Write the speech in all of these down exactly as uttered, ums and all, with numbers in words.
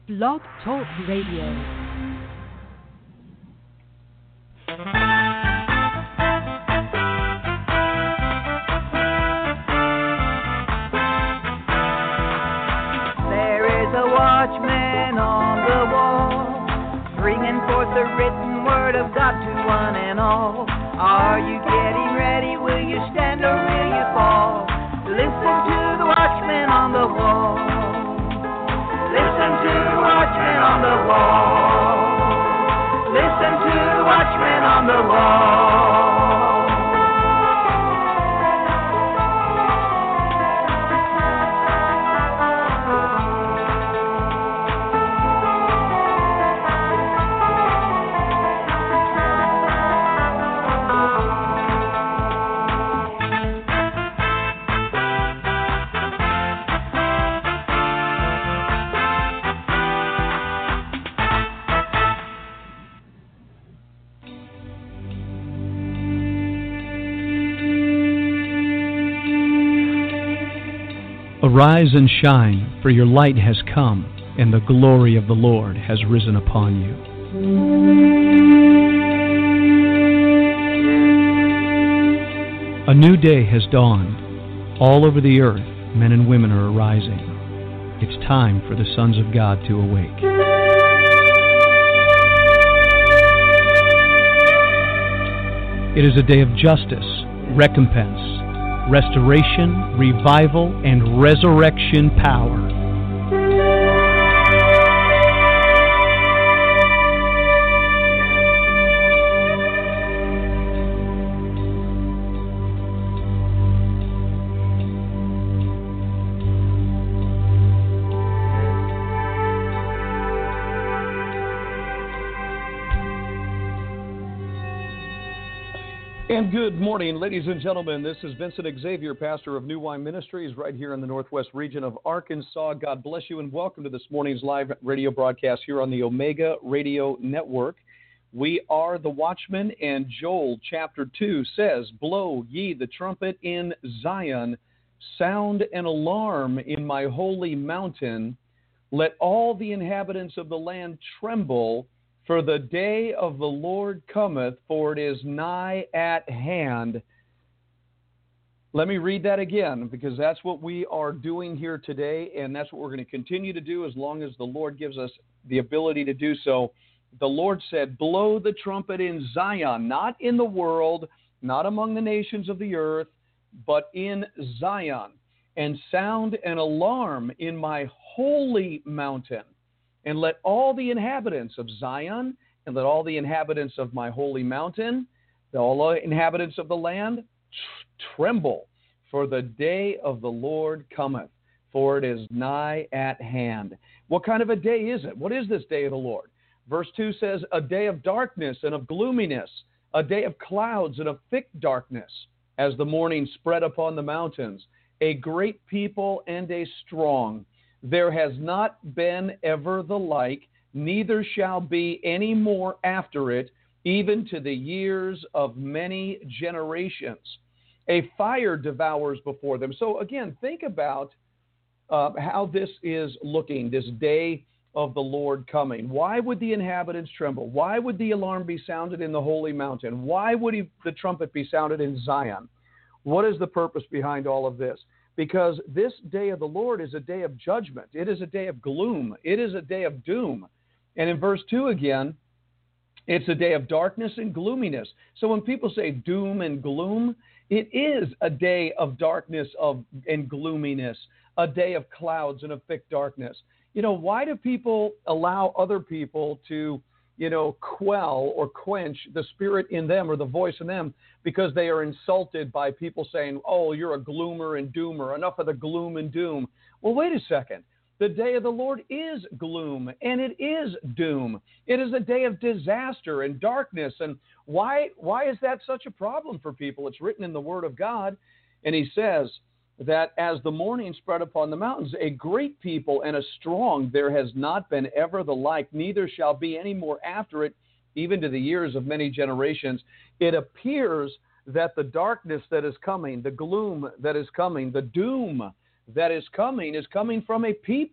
Blog Talk Radio. Watchman on the wall, bringing forth the written word of God to one and all. Are you getting ready? Will you stand or will you fall? Listen to the watchman on the wall. Listen to the watchman on the wall. Listen to the watchman on the wall. Arise and shine, for your light has come, and the glory of the Lord has risen upon you. A new day has dawned. All over the earth, men and women are arising. It's time for the sons of God to awake. It is a day of justice, recompense, restoration, revival, and resurrection power. And good morning, ladies and gentlemen. This is Vincent Xavier, pastor of New Wine Ministries, right here in the Northwest region of Arkansas. God bless you and welcome to this morning's live radio broadcast here on the Omega Radio Network. We are the Watchmen, and Joel chapter two says, "Blow ye the trumpet in Zion, sound an alarm in my holy mountain. Let all the inhabitants of the land tremble, for the day of the Lord cometh, for it is nigh at hand." Let me read that again, because that's what we are doing here today, and that's what we're going to continue to do as long as the Lord gives us the ability to do so. The Lord said, blow the trumpet in Zion, not in the world, not among the nations of the earth, but in Zion, and sound an alarm in my holy mountain. And let all the inhabitants of Zion, and let all the inhabitants of my holy mountain, all the inhabitants of the land, tremble, for the day of the Lord cometh, for it is nigh at hand. What kind of a day is it? What is this day of the Lord? Verse two says, a day of darkness and of gloominess, a day of clouds and of thick darkness, as the morning spread upon the mountains, a great people and a strong. There has not been ever the like, neither shall be any more after it, even to the years of many generations. A fire devours before them. So again, think about uh, how this is looking, this day of the Lord coming. Why would the inhabitants tremble? Why would the alarm be sounded in the holy mountain? Why would he, the trumpet be sounded in Zion? What is the purpose behind all of this? Because this day of the Lord is a day of judgment. It is a day of gloom. It is a day of doom. And in verse two again, it's a day of darkness and gloominess. So when people say doom and gloom, it is a day of darkness of and gloominess, a day of clouds and of thick darkness. You know, why do people allow other people to, you know, quell or quench the spirit in them or the voice in them? Because they are insulted by people saying, oh, you're a gloomer and doomer, enough of the gloom and doom. Well, wait a second. The day of the Lord is gloom, and it is doom. It is a day of disaster and darkness. And why, why is that such a problem for people? It's written in the Word of God, and he says that as the morning spread upon the mountains, a great people and a strong, there has not been ever the like, neither shall be any more after it, even to the years of many generations. It appears that the darkness that is coming, the gloom that is coming, the doom that is coming is coming from a people.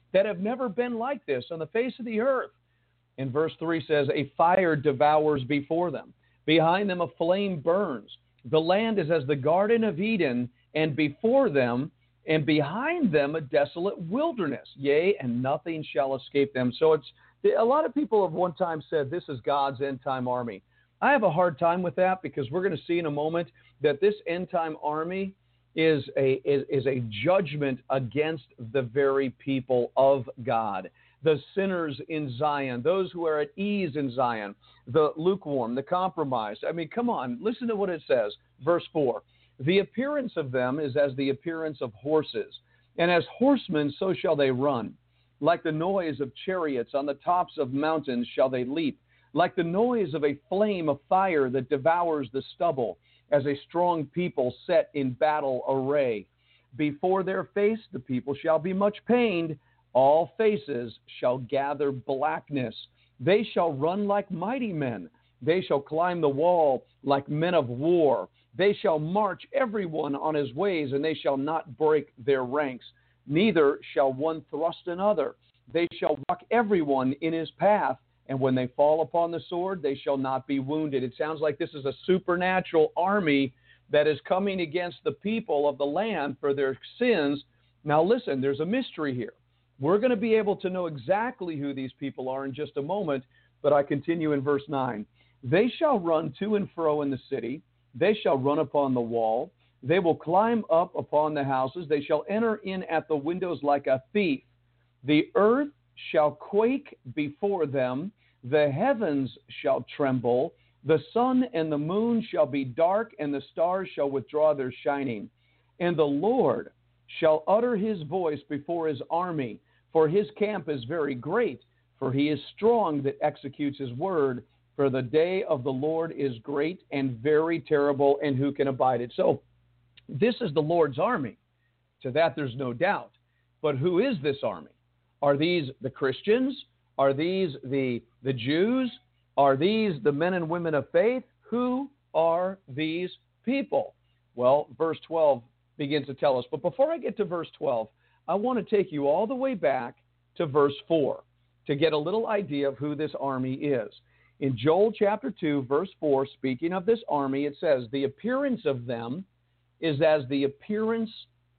that have never been like this on the face of the earth. And verse three says, a fire devours before them. Behind them a flame burns. The land is as the Garden of Eden, and before them and behind them a desolate wilderness. Yea, and nothing shall escape them. So it's a lot of people have one time said this is God's end-time army. I have a hard time with that because we're going to see in a moment that this end-time army is a is, is a judgment against the very people of God. The sinners in Zion, those who are at ease in Zion, the lukewarm, the compromised. I mean, come on, listen to what it says. Verse four, the appearance of them is as the appearance of horses, and as horsemen so shall they run. Like the noise of chariots on the tops of mountains shall they leap. Like the noise of a flame of fire that devours the stubble, as a strong people set in battle array. Before their face the people shall be much pained. All faces shall gather blackness. They shall run like mighty men. They shall climb the wall like men of war. They shall march everyone on his ways, and they shall not break their ranks. Neither shall one thrust another. They shall walk everyone in his path. And when they fall upon the sword, they shall not be wounded. It sounds like this is a supernatural army that is coming against the people of the land for their sins. Now listen, there's a mystery here. We're going to be able to know exactly who these people are in just a moment, but I continue in verse nine. They shall run to and fro in the city. They shall run upon the wall. They will climb up upon the houses. They shall enter in at the windows like a thief. The earth shall quake before them. The heavens shall tremble. The sun and the moon shall be dark, and the stars shall withdraw their shining. And the Lord shall utter his voice before his army, for his camp is very great, for he is strong that executes his word. For the day of the Lord is great and very terrible, and who can abide it? So this is the Lord's army. To that there's no doubt. But who is this army? Are these the Christians? Are these the, the Jews? Are these the men and women of faith? Who are these people? Well, verse twelve begins to tell us. But before I get to verse twelve, I want to take you all the way back to verse four to get a little idea of who this army is. In Joel chapter two, verse four, speaking of this army, it says, the appearance of them is as the appearance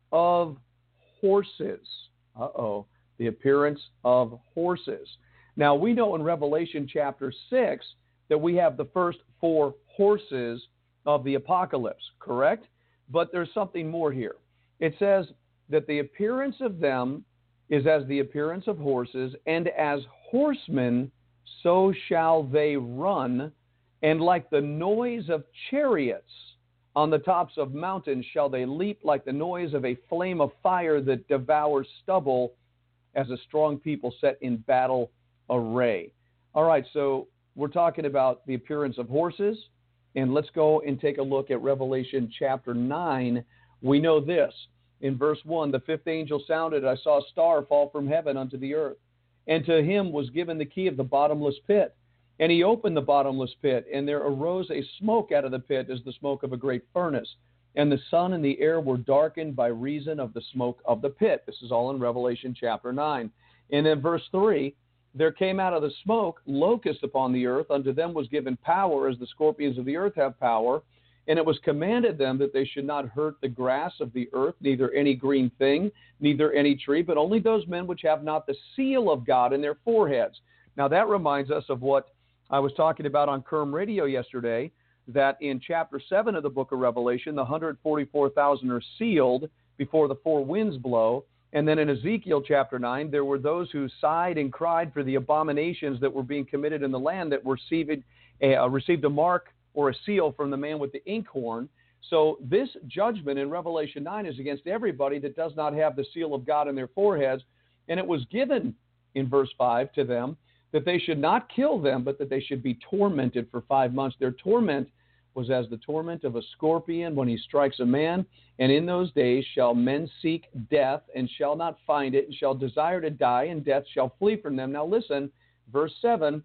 of horses. Uh-oh, the appearance of horses. Now, we know in Revelation chapter six that we have the first four horses of the apocalypse, correct? But there's something more here. It says that the appearance of them is as the appearance of horses, and as horsemen, so shall they run, and like the noise of chariots on the tops of mountains shall they leap, like the noise of a flame of fire that devours stubble, as a strong people set in battle array. All right, so we're talking about the appearance of horses, and let's go and take a look at Revelation chapter nine. We know this. In verse one, the fifth angel sounded, I saw a star fall from heaven unto the earth, and to him was given the key of the bottomless pit. And he opened the bottomless pit, and there arose a smoke out of the pit as the smoke of a great furnace. And the sun and the air were darkened by reason of the smoke of the pit. This is all in Revelation chapter nine. And in verse three, there came out of the smoke locusts upon the earth. Unto them was given power, as the scorpions of the earth have power. And it was commanded them that they should not hurt the grass of the earth, neither any green thing, neither any tree, but only those men which have not the seal of God in their foreheads. Now that reminds us of what I was talking about on Kerm Radio yesterday, that in chapter seven of the book of Revelation, the one hundred forty-four thousand are sealed before the four winds blow. And then in Ezekiel chapter nine, there were those who sighed and cried for the abominations that were being committed in the land that received a, uh, received a mark or a seal from the man with the inkhorn. So this judgment in Revelation nine is against everybody that does not have the seal of God in their foreheads. And it was given in verse five to them that they should not kill them, but that they should be tormented for five months. Their torment was as the torment of a scorpion when he strikes a man. And in those days shall men seek death and shall not find it, and shall desire to die, and death shall flee from them. Now listen, verse seven,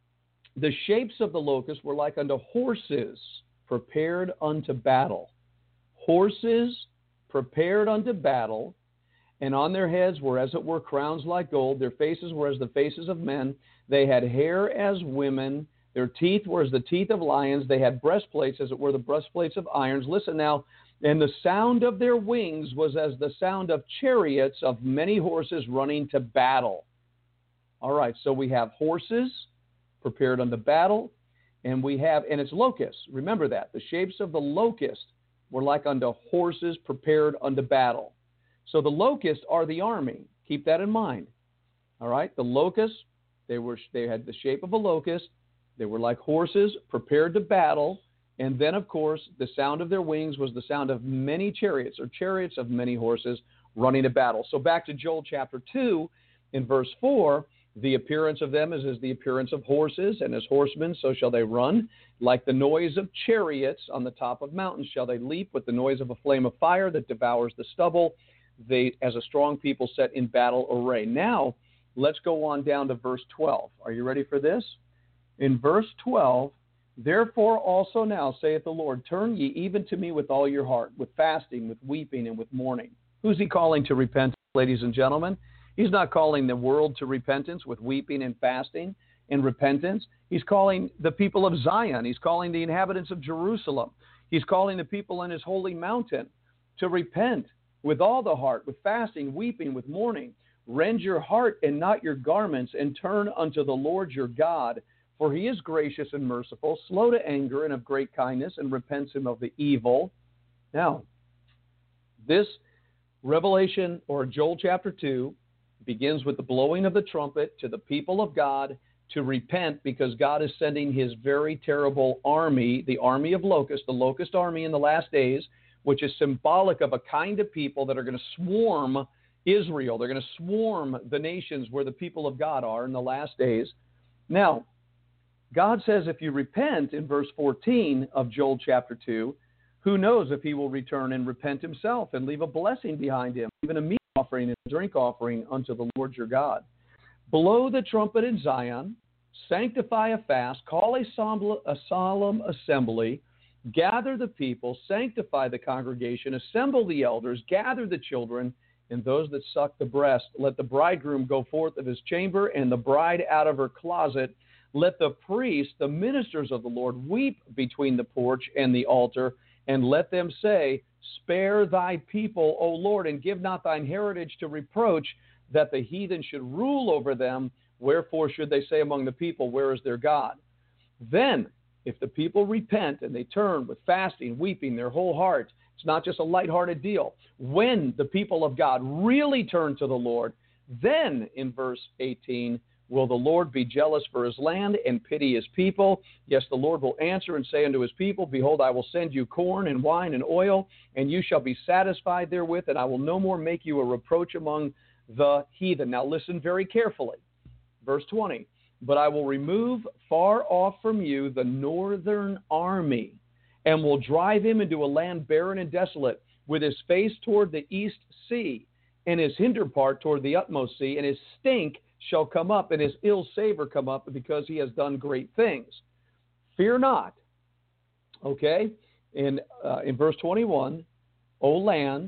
the shapes of the locusts were like unto horses prepared unto battle. Horses prepared unto battle. and on their heads were as it were crowns like gold. Their faces were as the faces of men. They had hair as women. Their teeth were as the teeth of lions. They had breastplates as it were the breastplates of irons. Listen now. And the sound of their wings was as the sound of chariots of many horses running to battle. All right, so we have horses prepared unto battle, and we have, and it's locusts. Remember that. The shapes of the locust were like unto horses prepared unto battle. So the locusts are the army. Keep that in mind. All right, the locusts, they were they had the shape of a locust. They were like horses prepared to battle. And then, of course, the sound of their wings was the sound of many chariots, or chariots of many horses running to battle. So back to Joel chapter two, in verse four, the appearance of them is as the appearance of horses, and as horsemen so shall they run. Like the noise of chariots on the top of mountains shall they leap, with the noise of a flame of fire that devours the stubble, they as a strong people set in battle array. Now, let's go on down to verse twelve. Are you ready for this? In verse twelve, therefore also now, saith the Lord, turn ye even to me with all your heart, with fasting, with weeping, and with mourning. Who's he calling to repentance, ladies and gentlemen? He's not calling the world to repentance with weeping and fasting and repentance. He's calling the people of Zion. He's calling the inhabitants of Jerusalem. He's calling the people in his holy mountain to repent with all the heart, with fasting, weeping, with mourning. Rend your heart and not your garments, and turn unto the Lord your God. For he is gracious and merciful, slow to anger and of great kindness, and repents him of the evil. Now, this Revelation, or Joel chapter two, begins with the blowing of the trumpet to the people of God to repent, because God is sending his very terrible army, the army of locusts, the locust army in the last days, which is symbolic of a kind of people that are going to swarm Israel. They're going to swarm the nations where the people of God are in the last days. Now, God says if you repent in verse fourteen of Joel chapter two, who knows if he will return and repent himself and leave a blessing behind him, even a meat offering and a drink offering unto the Lord your God. Blow the trumpet in Zion, sanctify a fast, call a solemn, a solemn assembly, gather the people, sanctify the congregation, assemble the elders, gather the children, and those that suck the breast. Let the bridegroom go forth of his chamber, and the bride out of her closet. Let the priests, the ministers of the Lord, weep between the porch and the altar, and let them say, spare thy people, O Lord, and give not thine heritage to reproach, that the heathen should rule over them. Wherefore should they say among the people, where is their God? Then, if the people repent and they turn with fasting, weeping, their whole heart, it's not just a lighthearted deal. When the people of God really turn to the Lord, then in verse eighteen, will the Lord be jealous for his land and pity his people? Yes, the Lord will answer and say unto his people, behold, I will send you corn and wine and oil, and you shall be satisfied therewith, and I will no more make you a reproach among the heathen. Now listen very carefully. Verse twenty, but I will remove far off from you the northern army, and will drive him into a land barren and desolate, with his face toward the east sea, and his hinder part toward the utmost sea, and his stink shall come up, and his ill savor come up, because he has done great things. Fear not. Okay? In, uh, in verse twenty-one, O land,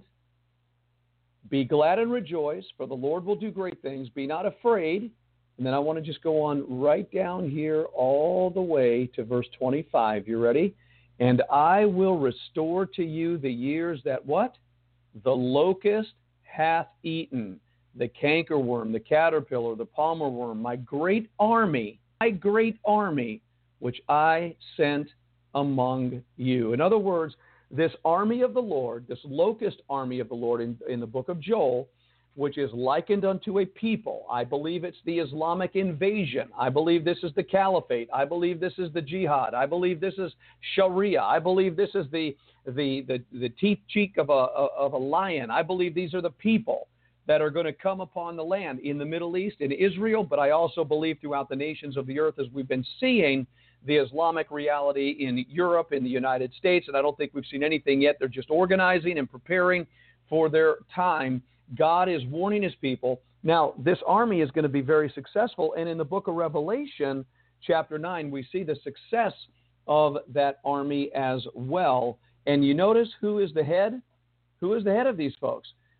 be glad and rejoice, for the Lord will do great things. Be not afraid. And then I want to just go on right down here all the way to verse twenty-five. You ready? And I will restore to you the years that what? The locust hath eaten, the cankerworm, the caterpillar, the palmer worm, my great army, my great army, which I sent among you. In other words, this army of the Lord, this locust army of the Lord in, in the book of Joel, which is likened unto a people. I believe it's the Islamic invasion. I believe this is the caliphate. I believe this is the jihad. I believe this is Sharia. I believe this is the the the, the teeth cheek of a of a lion. I believe these are the people that are going to come upon the land in the Middle East, in Israel, but I also believe throughout the nations of the earth, as we've been seeing the Islamic reality in Europe, in the United States, and I don't think we've seen anything yet. They're just organizing and preparing for their time. God is warning his people. Now, this army is going to be very successful, and in the book of Revelation, chapter nine, we see the success of that army as well. And you notice who is the head? Who is the head of these folks?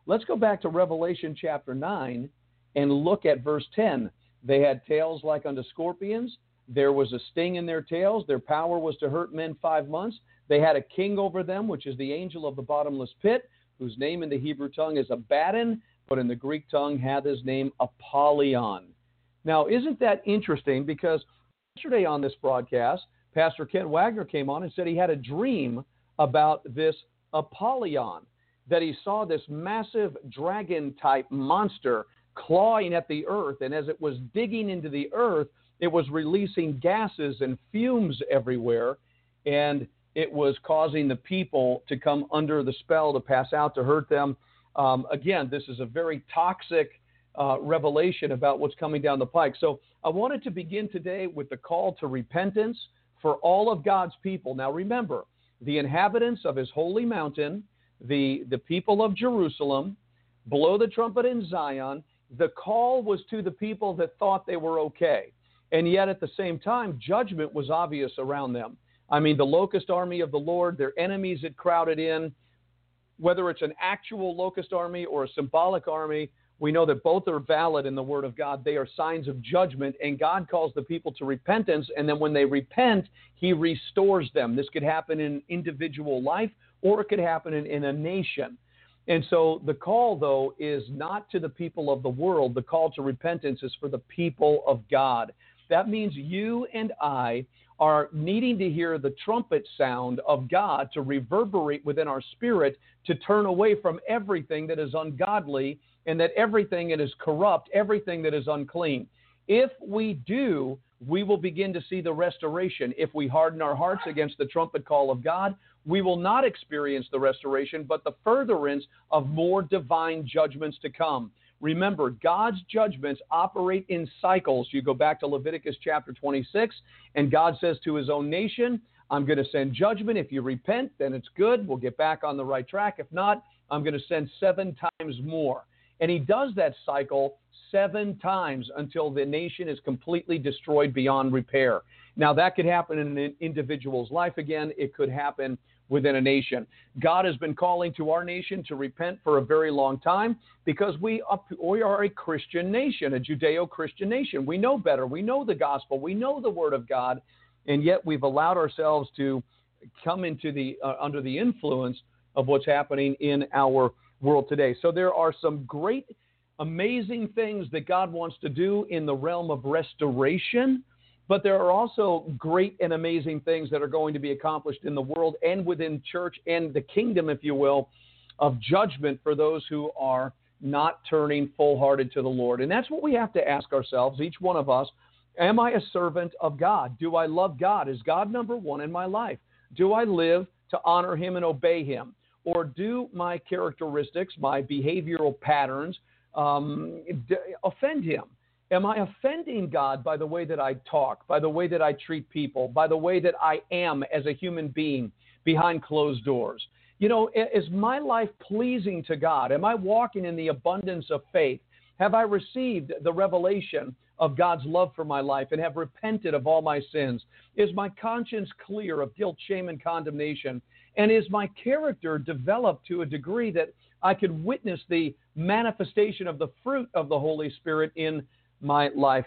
let's go back to Revelation chapter nine and look at verse ten. They had tails like unto scorpions. There was a sting in their tails. Their power was to hurt men five months. They had a king over them, which is the angel of the bottomless pit, whose name in the Hebrew tongue is Abaddon, but in the Greek tongue hath his name Apollyon. Now, isn't that interesting? Because yesterday on this broadcast, Pastor Ken Wagner came on and said he had a dream about this Apollyon, that he saw this massive dragon-type monster clawing at the earth, and as it was digging into the earth, it was releasing gases and fumes everywhere, and it was causing the people to come under the spell, to pass out, to hurt them. Um, again, this is a very toxic uh, revelation about what's coming down the pike. So I wanted to begin today with the call to repentance for all of God's people. Now remember, the inhabitants of his holy mountain, the, the people of Jerusalem, blow the trumpet in Zion. The call was to the people that thought they were okay. And yet at the same time, judgment was obvious around them. I mean, the locust army of the Lord, their enemies had crowded in. Whether it's an actual locust army or a symbolic army, we know that both are valid in the Word of God. They are signs of judgment, and God calls the people to repentance, and then when they repent, he restores them. This could happen in individual life, or it could happen in, in a nation. And so the call, though, is not to the people of the world. The call to repentance is for the people of God. That means you and I are needing to hear the trumpet sound of God to reverberate within our spirit, to turn away from everything that is ungodly and that everything that is corrupt, everything that is unclean. If we do, we will begin to see the restoration. If we harden our hearts against the trumpet call of God, we will not experience the restoration, but the furtherance of more divine judgments to come. Remember, God's judgments operate in cycles. You go back to Leviticus chapter twenty-six, and God says to his own nation, I'm going to send judgment. If you repent, then it's good. We'll get back on the right track. If not, I'm going to send seven times more. And he does that cycle seven times until the nation is completely destroyed beyond repair. Now, that could happen in an individual's life again. It could happen within a nation. God has been calling to our nation to repent for a very long time because we, we are a Christian nation, a Judeo-Christian nation. We know better. We know the gospel. We know the Word of God, and yet we've allowed ourselves to come into the uh, under the influence of what's happening in our world today. So there are some great, amazing things that God wants to do in the realm of restoration, but there are also great and amazing things that are going to be accomplished in the world and within church and the kingdom, if you will, of judgment for those who are not turning full-hearted to the Lord. And that's what we have to ask ourselves, each one of us. Am I a servant of God? Do I love God? Is God number one in my life? Do I live to honor him and obey him? Or do my characteristics, my behavioral patterns, um, d- offend him? Am I offending God by the way that I talk, by the way that I treat people, by the way that I am as a human being behind closed doors? You know, is my life pleasing to God? Am I walking in the abundance of faith? Have I received the revelation of God's love for my life and have repented of all my sins? Is my conscience clear of guilt, shame, and condemnation? And is my character developed to a degree that I could witness the manifestation of the fruit of the Holy Spirit in my life?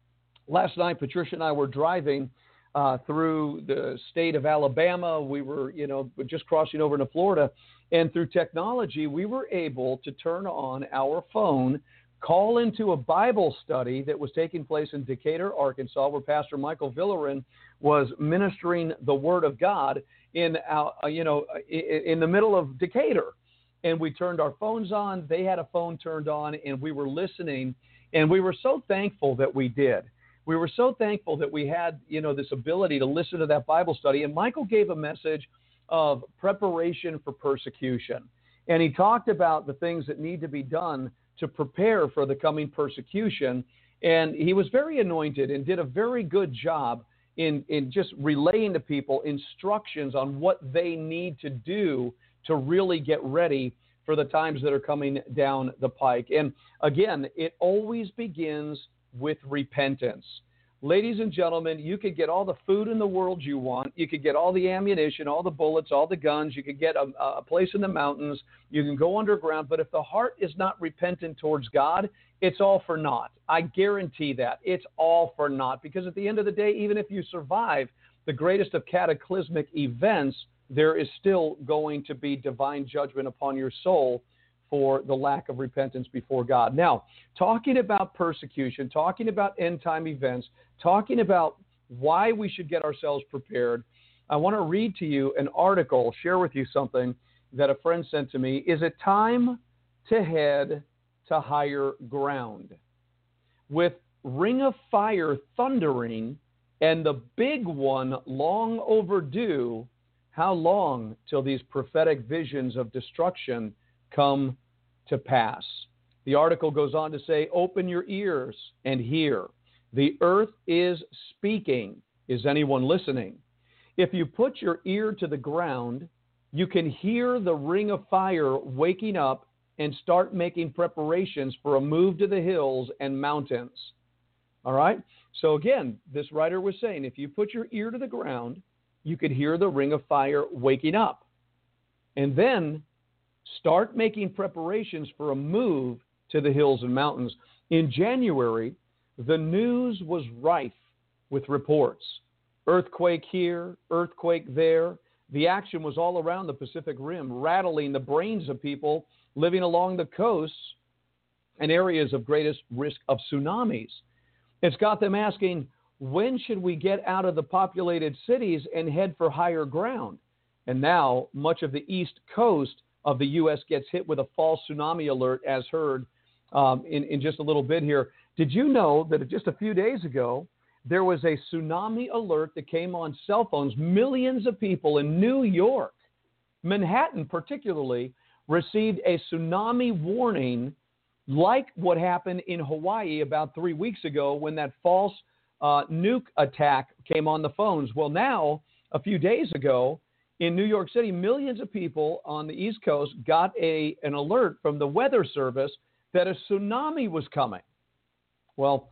Last night, Patricia and I were driving uh, through the state of Alabama. We were, you know, just crossing over into Florida. And through technology, we were able to turn on our phone, call into a Bible study that was taking place in Decatur, Arkansas, where Pastor Michael Villerin was ministering the Word of God in, uh, you know, in the middle of Decatur. And we turned our phones on. They had a phone turned on, and we were listening. And we were so thankful that we did. We were so thankful that we had, you know, this ability to listen to that Bible study. And Michael gave a message of preparation for persecution. And he talked about the things that need to be done to prepare for the coming persecution. And he was very anointed and did a very good job in, in just relaying to people instructions on what they need to do to really get ready for the times that are coming down the pike. And again, it always begins with repentance. ladies and gentlemen, you could get all the food in the world you want. You could get all the ammunition, all the bullets, all the guns. You could get a, a place in the mountains. You can go underground. But if the heart is not repentant towards God, it's all for naught. I guarantee that. It's all for naught. Because at the end of the day, even if you survive the greatest of cataclysmic events, there is still going to be divine judgment upon your soul for the lack of repentance before God. Now, talking about persecution, talking about end-time events, talking about why we should get ourselves prepared, I want to read to you an article, share with you something that a friend sent to me. Is it time to head to higher ground? With Ring of Fire thundering and the big one long overdue, how long till these prophetic visions of destruction come to pass? The article goes on to say, open your ears and hear. The earth is speaking. Is anyone listening? If you put your ear to the ground, you can hear the ring of fire waking up and start making preparations for a move to the hills and mountains. All right? So again, this writer was saying, if you put your ear to the ground, you could hear the ring of fire waking up. And then start making preparations for a move to the hills and mountains. In January, the news was rife with reports. Earthquake here, earthquake there. The action was all around the Pacific Rim, rattling the brains of people living along the coasts and areas of greatest risk of tsunamis. It's got them asking, when should we get out of the populated cities and head for higher ground? And now much of the east coast of the U S gets hit with a false tsunami alert, as heard um, in, in just a little bit here. Did you know that just a few days ago, there was a tsunami alert that came on cell phones? Millions of people in New York, Manhattan particularly, received a tsunami warning like what happened in Hawaii about three weeks ago when that false Uh, nuke attack came on the phones. Well, now, a few days ago, in New York City, millions of people on the East Coast got a an alert from the Weather Service that a tsunami was coming. Well,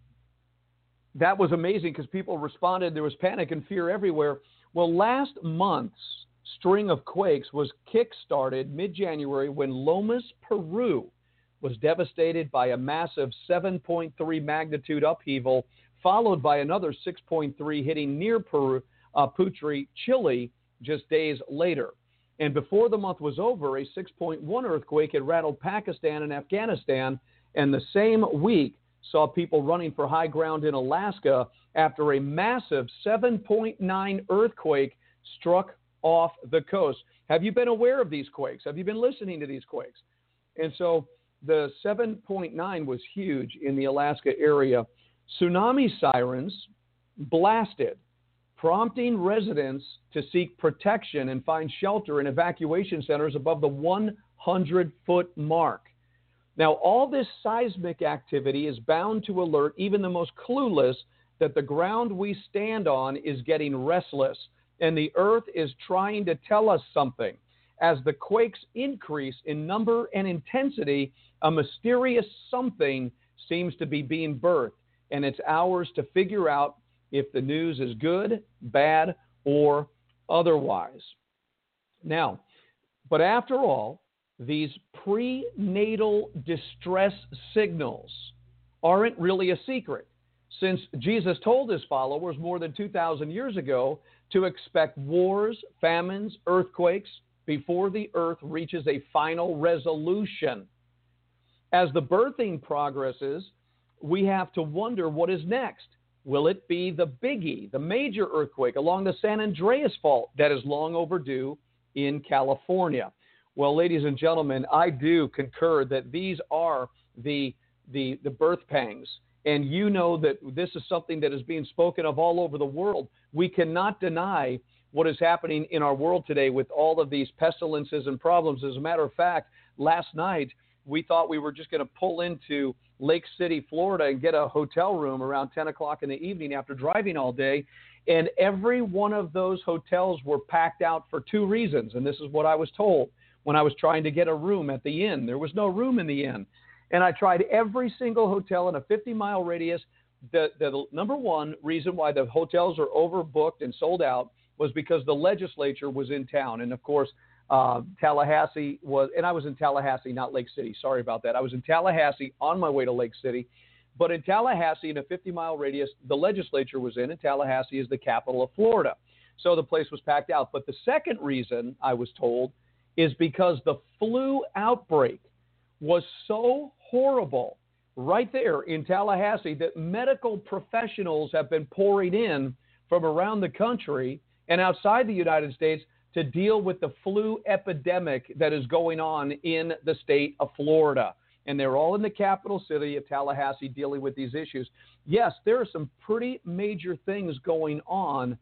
that was amazing because people responded. There was panic and fear everywhere. Well, last month's string of quakes was kick-started mid-January when Lomas, Peru, was devastated by a massive seven point three magnitude upheaval, followed by another six point three hitting near Peru, uh, Putri, Chile, just days later. And before the month was over, a six point one earthquake had rattled Pakistan and Afghanistan, and the same week saw people running for high ground in Alaska after a massive seven point nine earthquake struck off the coast. Have you been aware of these quakes? Have you been listening to these quakes? And so the seven point nine was huge in the Alaska area. Tsunami sirens blasted, prompting residents to seek protection and find shelter in evacuation centers above the one hundred foot mark. Now, all this seismic activity is bound to alert even the most clueless that the ground we stand on is getting restless, and the earth is trying to tell us something. As the quakes increase in number and intensity, a mysterious something seems to be being birthed, and it's ours to figure out if the news is good, bad, or otherwise. Now, but after all, these prenatal distress signals aren't really a secret, since Jesus told his followers more than two thousand years ago to expect wars, famines, earthquakes before the earth reaches a final resolution. As the birthing progresses, we have to wonder what is next. Will it be the biggie, the major earthquake along the San Andreas Fault that is long overdue in California? Well, ladies and gentlemen, I do concur that these are the, the, the birth pangs. And you know that this is something that is being spoken of all over the world. We cannot deny what is happening in our world today with all of these pestilences and problems. As a matter of fact, last night, we thought we were just going to pull into Lake City, Florida, and get a hotel room around ten o'clock in the evening after driving all day. And every one of those hotels were packed out for two reasons. And this is what I was told when I was trying to get a room at the inn. There was no room in the inn. And I tried every single hotel in a fifty mile radius. the, the number one reason why the hotels are overbooked and sold out was because the legislature was in town. And, of course, uh, Tallahassee was – and I was in Tallahassee, not Lake City. Sorry about that. I was in Tallahassee on my way to Lake City. But in Tallahassee, in a fifty-mile radius, the legislature was in, and Tallahassee is the capital of Florida. So the place was packed out. But the second reason, I was told, is because the flu outbreak was so horrible right there in Tallahassee that medical professionals have been pouring in from around the country and outside the United States to deal with the flu epidemic that is going on in the state of Florida. And they're all in the capital city of Tallahassee dealing with these issues. Yes, there are some pretty major things going on.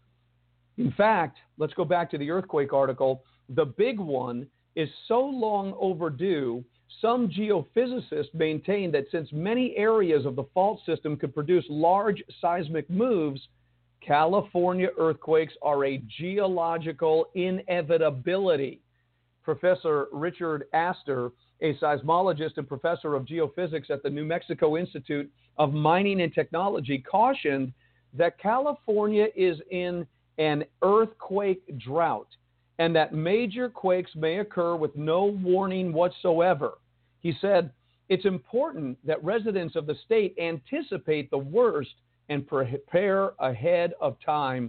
In fact, let's go back to the earthquake article. The big one is so long overdue, some geophysicists maintain that since many areas of the fault system could produce large seismic moves, California earthquakes are a geological inevitability. Professor Richard Astor, a seismologist and professor of geophysics at the New Mexico Institute of Mining and Technology, cautioned that California is in an earthquake drought and that major quakes may occur with no warning whatsoever. He said, it's important that residents of the state anticipate the worst and prepare ahead of time.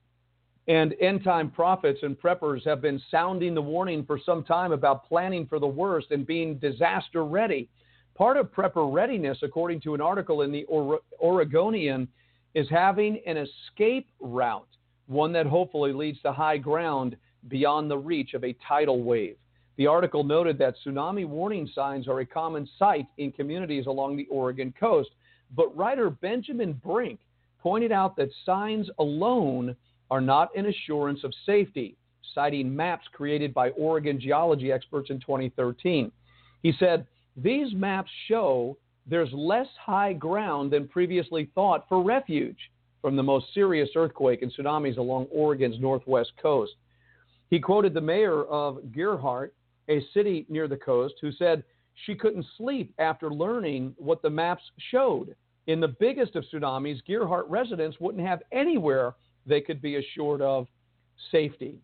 And end-time prophets and preppers have been sounding the warning for some time about planning for the worst and being disaster ready. Part of prepper readiness, according to an article in the or- Oregonian, is having an escape route, one that hopefully leads to high ground beyond the reach of a tidal wave. The article noted that tsunami warning signs are a common sight in communities along the Oregon coast, but writer Benjamin Brink pointed out that signs alone are not an assurance of safety, citing maps created by Oregon geology experts in twenty thirteen. He said, these maps show there's less high ground than previously thought for refuge from the most serious earthquake and tsunamis along Oregon's northwest coast. He quoted the mayor of Gerhardt, a city near the coast, who said she couldn't sleep after learning what the maps showed. In the biggest of tsunamis, Gerhardt residents wouldn't have anywhere they could be assured of safety.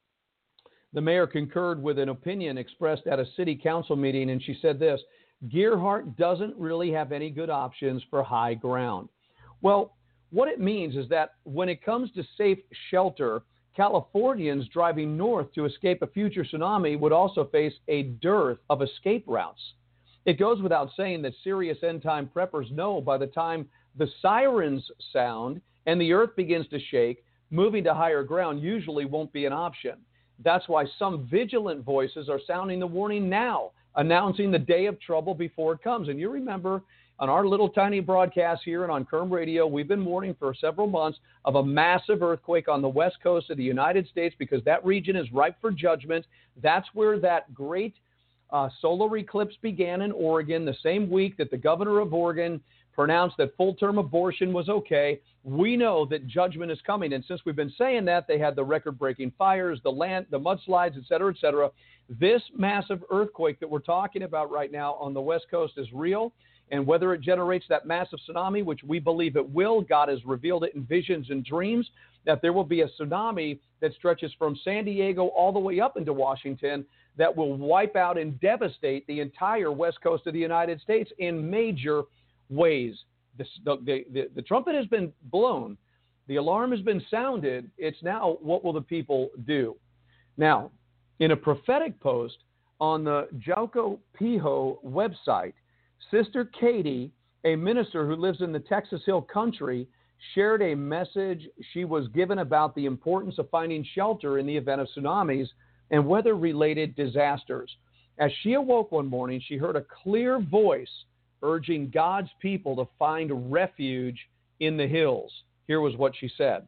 The mayor concurred with an opinion expressed at a city council meeting, and she said this, Gerhardt doesn't really have any good options for high ground. Well, what it means is that when it comes to safe shelter, Californians driving north to escape a future tsunami would also face a dearth of escape routes. It goes without saying that serious end-time preppers know by the time the sirens sound and the earth begins to shake, moving to higher ground usually won't be an option. That's why some vigilant voices are sounding the warning now, announcing the day of trouble before it comes. And you remember on our little tiny broadcast here and on Kerm Radio, we've been warning for several months of a massive earthquake on the west coast of the United States because that region is ripe for judgment. That's where that great uh, solar eclipse began in Oregon, the same week that the governor of Oregon pronounced that full-term abortion was okay. We know that judgment is coming. And since we've been saying that, they had the record-breaking fires, the land, the mudslides, et cetera, et cetera. This massive earthquake that we're talking about right now on the West Coast is real. And whether it generates that massive tsunami, which we believe it will, God has revealed it in visions and dreams, that there will be a tsunami that stretches from San Diego all the way up into Washington that will wipe out and devastate the entire West Coast of the United States in major ways. The, the, the, the trumpet has been blown. The alarm has been sounded. It's now, what will the people do? Now, in a prophetic post on the Jauco Pijo website, Sister Katie, a minister who lives in the Texas Hill Country, shared a message she was given about the importance of finding shelter in the event of tsunamis and weather-related disasters. As she awoke one morning, she heard a clear voice urging God's people to find refuge in the hills. Here was what she said,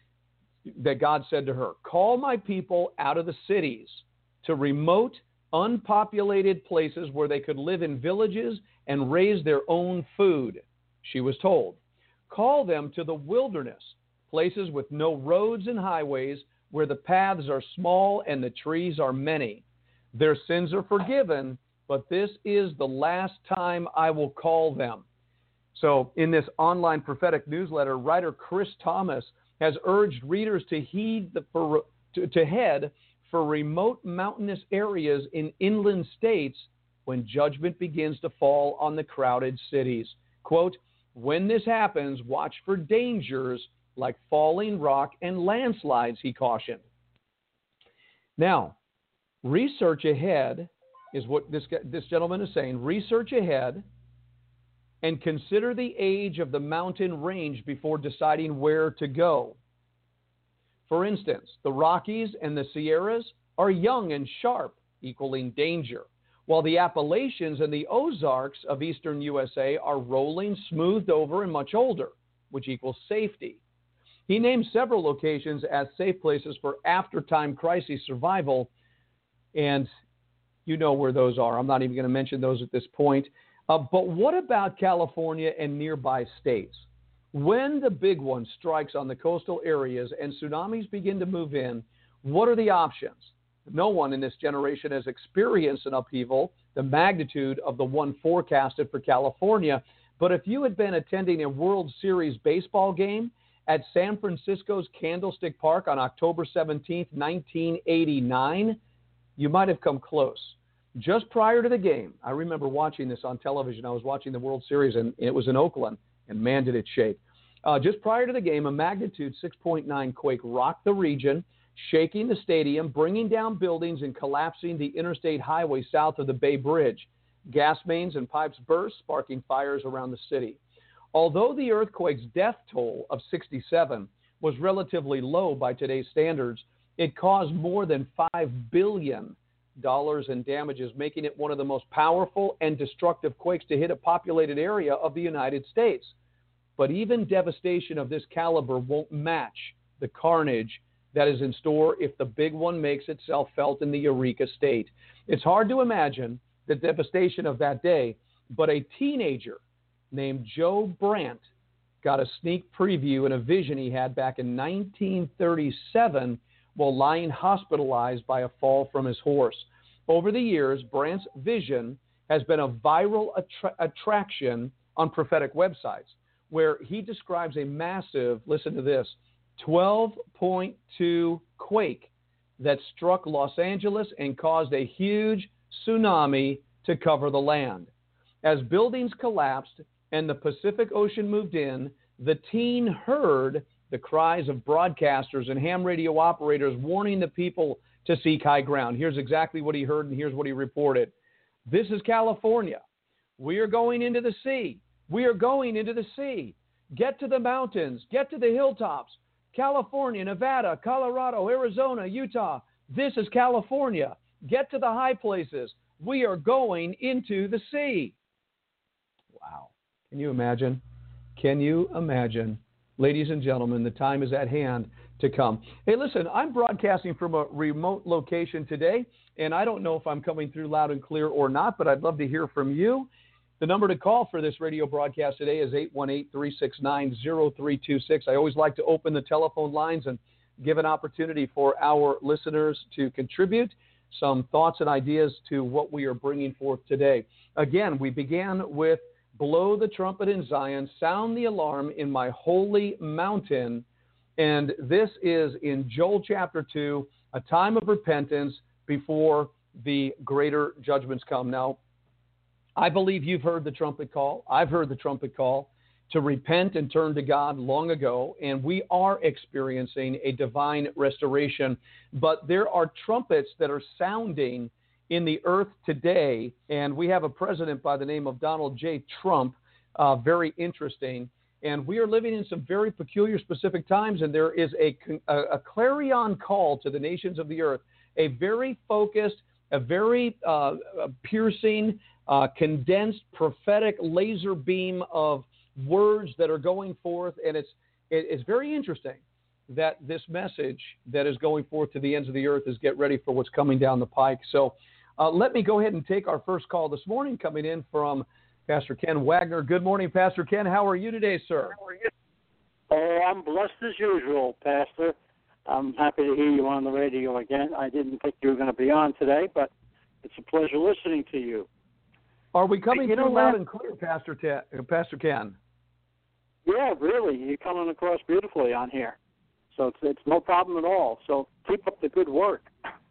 that God said to her, call my people out of the cities to remote, unpopulated places where they could live in villages and raise their own food. She was told, call them to the wilderness, places with no roads and highways, where the paths are small and the trees are many. Their sins are forgiven, but this is the last time I will call them. So in this online prophetic newsletter, writer Chris Thomas has urged readers to heed the, for, to, to head for remote mountainous areas in inland states when judgment begins to fall on the crowded cities. Quote, when this happens, watch for dangers like falling rock and landslides, he cautioned. Now, research ahead is what this, this gentleman is saying. Research ahead and consider the age of the mountain range before deciding where to go. For instance, the Rockies and the Sierras are young and sharp, equaling danger, while the Appalachians and the Ozarks of eastern U S A are rolling, smoothed over, and much older, which equals safety. He named several locations as safe places for after-time crisis survival, and you know where those are. I'm not even going to mention those at this point. Uh, but what about California and nearby states? When the big one strikes on the coastal areas and tsunamis begin to move in, what are the options? No one in this generation has experienced an upheaval the magnitude of the one forecasted for California. But if you had been attending a World Series baseball game at San Francisco's Candlestick Park on October seventeenth, nineteen eighty-nine, you might have come close. Just prior to the game, I remember watching this on television. I was watching the World Series, and it was in Oakland, and man, did it shake. Uh, just prior to the game, a magnitude six point nine quake rocked the region, shaking the stadium, bringing down buildings, and collapsing the interstate highway south of the Bay Bridge. Gas mains and pipes burst, sparking fires around the city. Although the earthquake's death toll of sixty-seven was relatively low by today's standards, it caused more than five billion dollars in damages, making it one of the most powerful and destructive quakes to hit a populated area of the United States. But even devastation of this caliber won't match the carnage that is in store if the big one makes itself felt in the Eureka State. It's hard to imagine the devastation of that day, but a teenager named Joe Brandt got a sneak preview in a vision he had back in nineteen thirty-seven while lying hospitalized by a fall from his horse. Over the years, Brandt's vision has been a viral attra- attraction on prophetic websites, where he describes a massive, listen to this, twelve point two quake that struck Los Angeles and caused a huge tsunami to cover the land. As buildings collapsed and the Pacific Ocean moved in, the teen heard the cries of broadcasters and ham radio operators warning the people to seek high ground. Here's exactly what he heard, and here's what he reported. This is California. We are going into the sea. We are going into the sea. Get to the mountains. Get to the hilltops. California, Nevada, Colorado, Arizona, Utah. This is California. Get to the high places. We are going into the sea. Wow. Can you imagine? Can you imagine? Ladies and gentlemen, the time is at hand to come. Hey, listen, I'm broadcasting from a remote location today, and I don't know if I'm coming through loud and clear or not, but I'd love to hear from you. The number to call for this radio broadcast today is eight one eight, three six nine, zero three two six. I always like to open the telephone lines and give an opportunity for our listeners to contribute some thoughts and ideas to what we are bringing forth today. Again, we began with blow the trumpet in Zion, sound the alarm in my holy mountain. And this is in Joel chapter two, a time of repentance before the greater judgments come. Now, I believe you've heard the trumpet call. I've heard the trumpet call to repent and turn to God long ago, and we are experiencing a divine restoration. But there are trumpets that are sounding in the earth today, and we have a president by the name of Donald J. Trump, uh, very interesting. And we are living in some very peculiar, specific times, and there is a, a, a clarion call to the nations of the earth, a very focused, a very uh, piercing, uh, condensed, prophetic laser beam of words that are going forth, and it's it, it's very interesting that this message that is going forth to the ends of the earth is get ready for what's coming down the pike. So uh, let me go ahead and take our first call this morning, coming in from Pastor Ken Wagner. Good morning, Pastor Ken. How are you today, sir? How are you? Oh, I'm blessed as usual, Pastor. I'm happy to hear you on the radio again. I didn't think you were going to be on today, but it's a pleasure listening to you. Are we coming you through know, loud and clear, Pastor, Te- Pastor Ken? Yeah, really. You're coming across beautifully on here. So it's, it's no problem at all. So keep up the good work.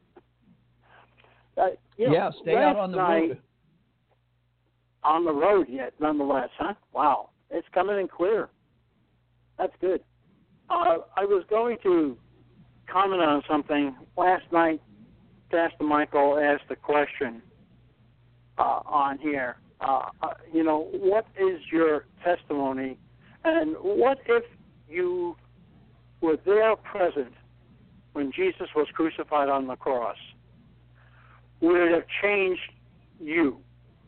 uh, you know, yeah, stay out on the road. On the road yet, nonetheless, huh? Wow. It's coming in clear. That's good. Uh, I was going to comment on something. Last night, Pastor Michael asked a question uh, on here. Uh, uh, you know, what is your testimony? And what if you were there present when Jesus was crucified on the cross? Would it have changed you?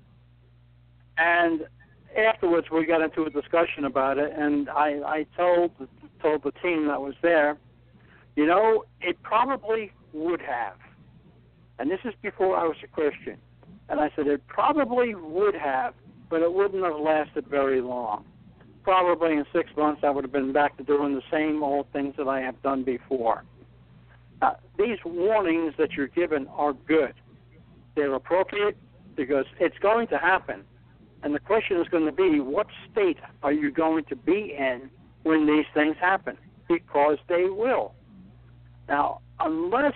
And afterwards, we got into a discussion about it, and I, I told told the team that was there, you know, it probably would have. And this is before I was a Christian. And I said it probably would have, but it wouldn't have lasted very long. Probably in six months, I would have been back to doing the same old things that I have done before. Uh, these warnings that you're given are good. They're appropriate because it's going to happen. And the question is going to be, what state are you going to be in when these things happen? Because they will. Now, unless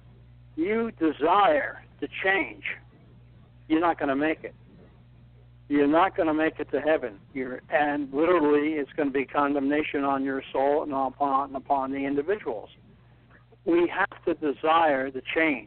you desire to change, you're not going to make it. You're not going to make it to heaven. You're, and literally, it's going to be condemnation on your soul and upon, upon the individuals. We have to desire the change.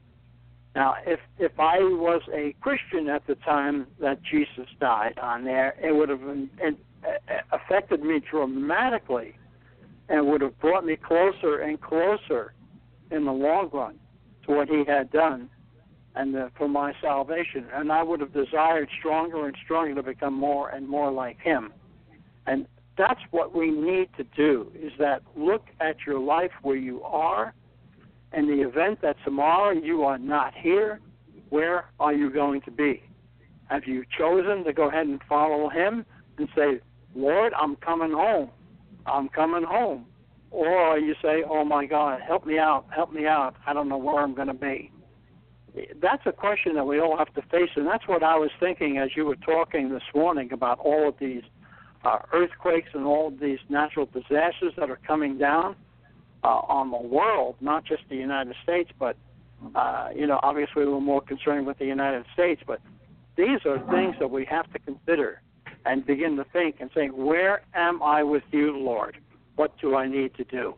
Now, if if I was a Christian at the time that Jesus died on there, it would have been, it affected me dramatically and would have brought me closer and closer in the long run to what he had done and the, for my salvation. And I would have desired stronger and stronger to become more and more like him. And that's what we need to do, is that look at your life where you are. In the event that tomorrow you are not here, where are you going to be? Have you chosen to go ahead and follow him and say, Lord, I'm coming home. I'm coming home. Or you say, oh, my God, help me out, help me out. I don't know where I'm going to be. That's a question that we all have to face, and that's what I was thinking as you were talking this morning about all of these uh, earthquakes and all of these natural disasters that are coming down. Uh, on the world, not just the United States, but, uh, you know, obviously we're more concerned with the United States, but these are things that we have to consider and begin to think and say, where am I with you, Lord? What do I need to do?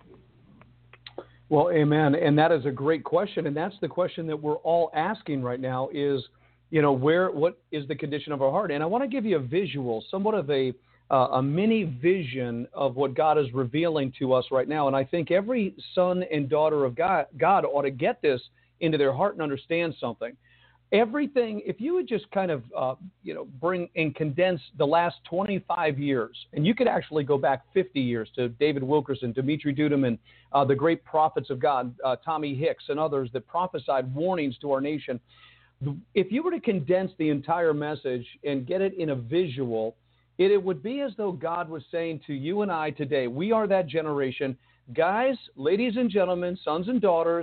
Well, amen. And that is a great question, and that's the question that we're all asking right now is, you know, where, what is the condition of our heart? And I want to give you a visual, somewhat of a Uh, a mini vision of what God is revealing to us right now. And I think every son and daughter of God, God ought to get this into their heart and understand something. Everything, if you would just kind of, uh, you know, bring and condense the last twenty-five years, and you could actually go back fifty years to David Wilkerson, Dimitri Duduman, uh, the great prophets of God, uh, Tommy Hicks and others that prophesied warnings to our nation. If you were to condense the entire message and get it in a visual, It, it would be as though God was saying to you and I today, we are that generation. Guys, ladies and gentlemen, sons and daughters,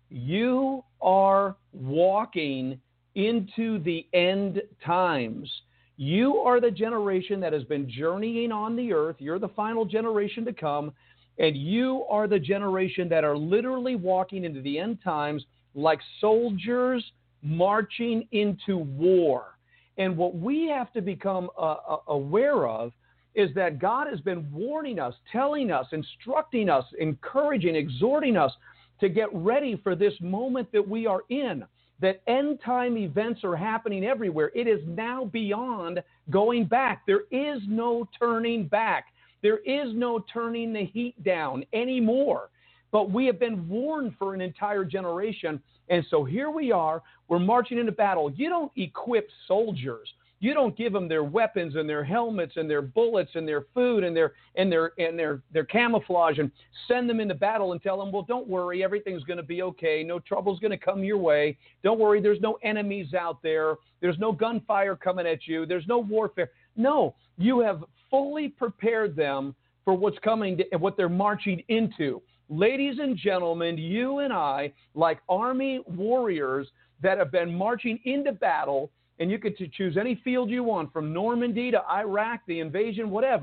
you are walking into the end times. You are the generation that has been journeying on the earth. You're the final generation to come, and you are the generation that are literally walking into the end times like soldiers marching into war. And what we have to become uh, aware of is that God has been warning us, telling us, instructing us, encouraging, exhorting us to get ready for this moment that we are in, that end time events are happening everywhere. It is now beyond going back. There is no turning back. There is no turning the heat down anymore. But we have been warned for an entire generation. And so here we are. We're marching into battle. You don't equip soldiers. You don't give them their weapons and their helmets and their bullets and their food and their and their and their their camouflage and send them into battle and tell them, well, don't worry, everything's going to be okay. No trouble's going to come your way. Don't worry, there's no enemies out there. There's no gunfire coming at you. There's no warfare. No, you have fully prepared them for what's coming and what they're marching into. Ladies and gentlemen, you and I, like army warriors that have been marching into battle, and you could choose any field you want, from Normandy to Iraq, the invasion, whatever,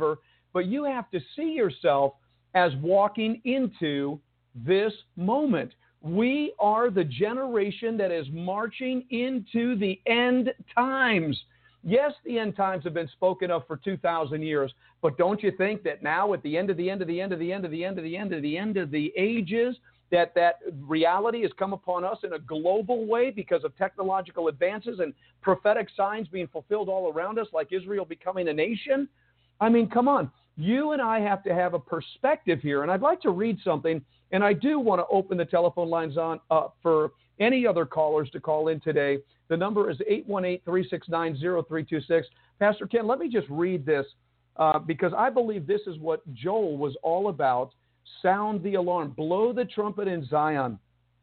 but you have to see yourself as walking into this moment. We are the generation that is marching into the end times. Yes, the end times have been spoken of for two thousand years, but don't you think that now at the end of the end of the end of the end of the end of the end of the end of the ages, that that reality has come upon us in a global way because of technological advances and prophetic signs being fulfilled all around us, like Israel becoming a nation? I mean, come on. You and I have to have a perspective here, and I'd like to read something, and I do want to open the telephone lines on up for any other callers to call in today. The number is eight one eight, three six nine, zero three two six. Pastor Ken, let me just read this uh, because I believe this is what Joel was all about. Sound the alarm, blow the trumpet in Zion.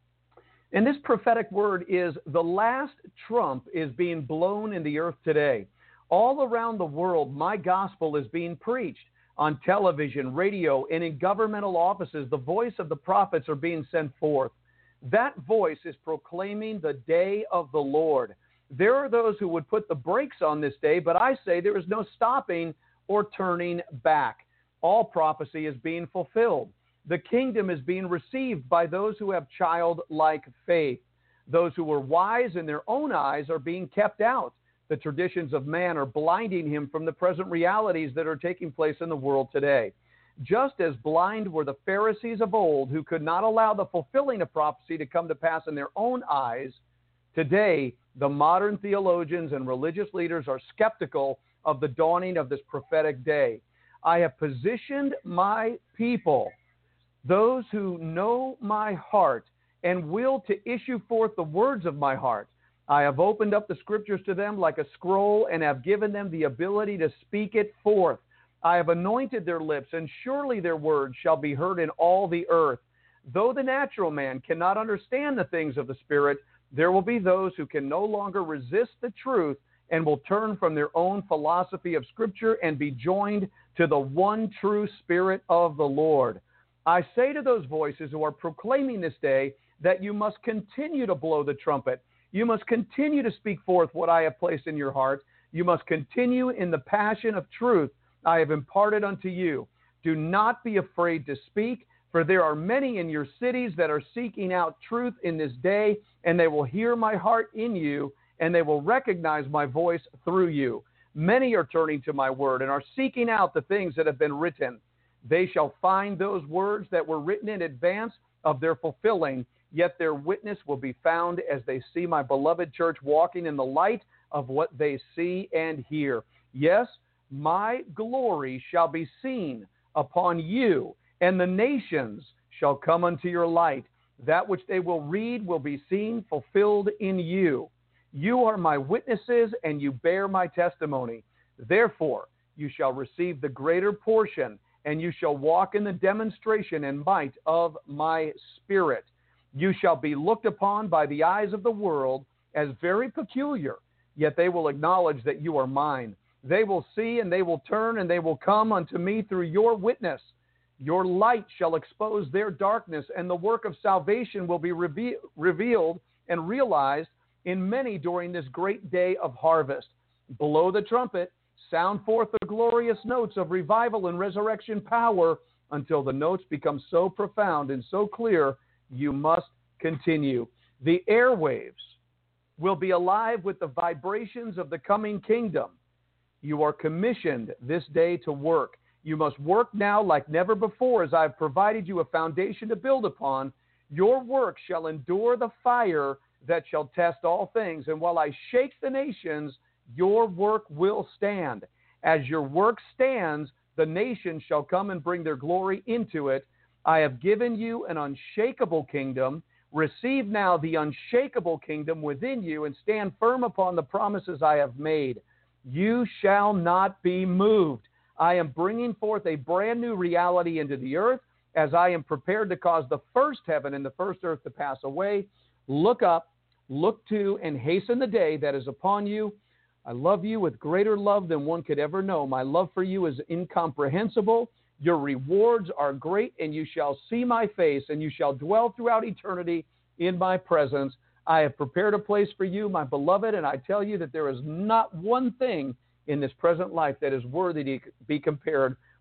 And this prophetic word is the last trump is being blown in the earth today. All around the world, my gospel is being preached on television, radio, and in governmental offices. The voice of the prophets are being sent forth. That voice is proclaiming the day of the Lord. There are those who would put the brakes on this day, but I say there is no stopping or turning back. All prophecy is being fulfilled. The kingdom is being received by those who have childlike faith. Those who are wise in their own eyes are being kept out. The traditions of man are blinding him from the present realities that are taking place in the world today. Just as blind were the Pharisees of old, who could not allow the fulfilling of prophecy to come to pass in their own eyes, today the modern theologians and religious leaders are skeptical of the dawning of this prophetic day. I have positioned my people, those who know my heart, and will to issue forth the words of my heart. I have opened up the scriptures to them like a scroll and have given them the ability to speak it forth. I have anointed their lips, and surely their words shall be heard in all the earth. Though the natural man cannot understand the things of the Spirit, there will be those who can no longer resist the truth and will turn from their own philosophy of Scripture and be joined to the one true Spirit of the Lord. I say to those voices who are proclaiming this day that you must continue to blow the trumpet. You must continue to speak forth what I have placed in your heart. You must continue in the passion of truth I have imparted unto you. Do not be afraid to speak, for there are many in your cities that are seeking out truth in this day, and they will hear my heart in you, and they will recognize my voice through you. Many are turning to my word and are seeking out the things that have been written. They shall find those words that were written in advance of their fulfilling, yet their witness will be found as they see my beloved church walking in the light of what they see and hear. Yes, my glory shall be seen upon you, and the nations shall come unto your light. That which they will read will be seen fulfilled in you. You are my witnesses, and you bear my testimony. Therefore, you shall receive the greater portion, and you shall walk in the demonstration and might of my Spirit. You shall be looked upon by the eyes of the world as very peculiar, yet they will acknowledge that you are mine. They will see, and they will turn, and they will come unto me through your witness. Your light shall expose their darkness, and the work of salvation will be reve- revealed and realized in many during this great day of harvest. Blow the trumpet, sound forth the glorious notes of revival and resurrection power until the notes become so profound and so clear, you must continue. The airwaves will be alive with the vibrations of the coming kingdom. You are commissioned this day to work. You must work now like never before, as I have provided you a foundation to build upon. Your work shall endure the fire that shall test all things. And while I shake the nations, your work will stand. As your work stands, the nations shall come and bring their glory into it. I have given you an unshakable kingdom. Receive now the unshakable kingdom within you and stand firm upon the promises I have made. You shall not be moved. I am bringing forth a brand new reality into the earth as I am prepared to cause the first heaven and the first earth to pass away. Look up, look to, and hasten the day that is upon you. I love you with greater love than one could ever know. My love for you is incomprehensible. Your rewards are great, and you shall see my face, and you shall dwell throughout eternity in my presence. I have prepared a place for you, my beloved, and I tell you that there is not one thing in this present life that is worthy to be compared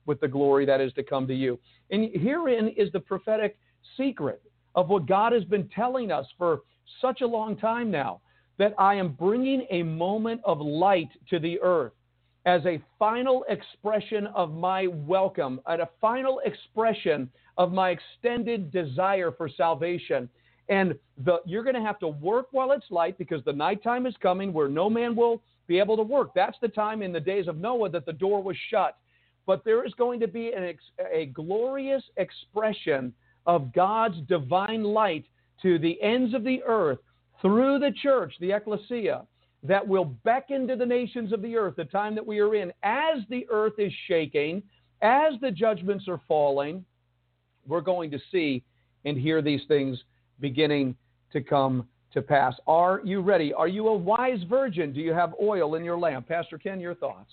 with the glory that is to come to you. And herein is the prophetic secret of what God has been telling us for such a long time now, that I am bringing a moment of light to the earth as a final expression of my welcome, and a final expression of my extended desire for salvation. And the, you're going to have to work while it's light, because the nighttime is coming where no man will be able to work. That's the time in the days of Noah that the door was shut. But there is going to be an ex, a glorious expression of God's divine light to the ends of the earth through the church, the ecclesia, that will beckon to the nations of the earth, the time that we are in, as the earth is shaking, as the judgments are falling. We're going to see and hear these things beginning to come to pass. Are you ready? Are you a wise virgin? Do you have oil in your lamp? Pastor Ken, your thoughts?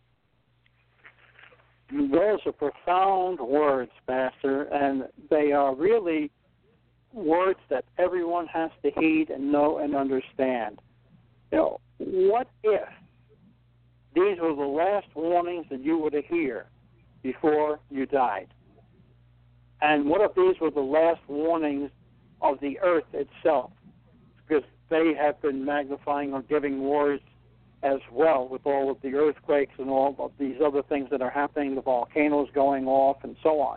Those are profound words, Pastor, and they are really words that everyone has to heed and know and understand. You know, what if these were the last warnings that you were to hear before you died? And what if these were the last warnings of the earth itself? Because they have been magnifying or giving words as well, with all of the earthquakes and all of these other things that are happening, the volcanoes going off and so on.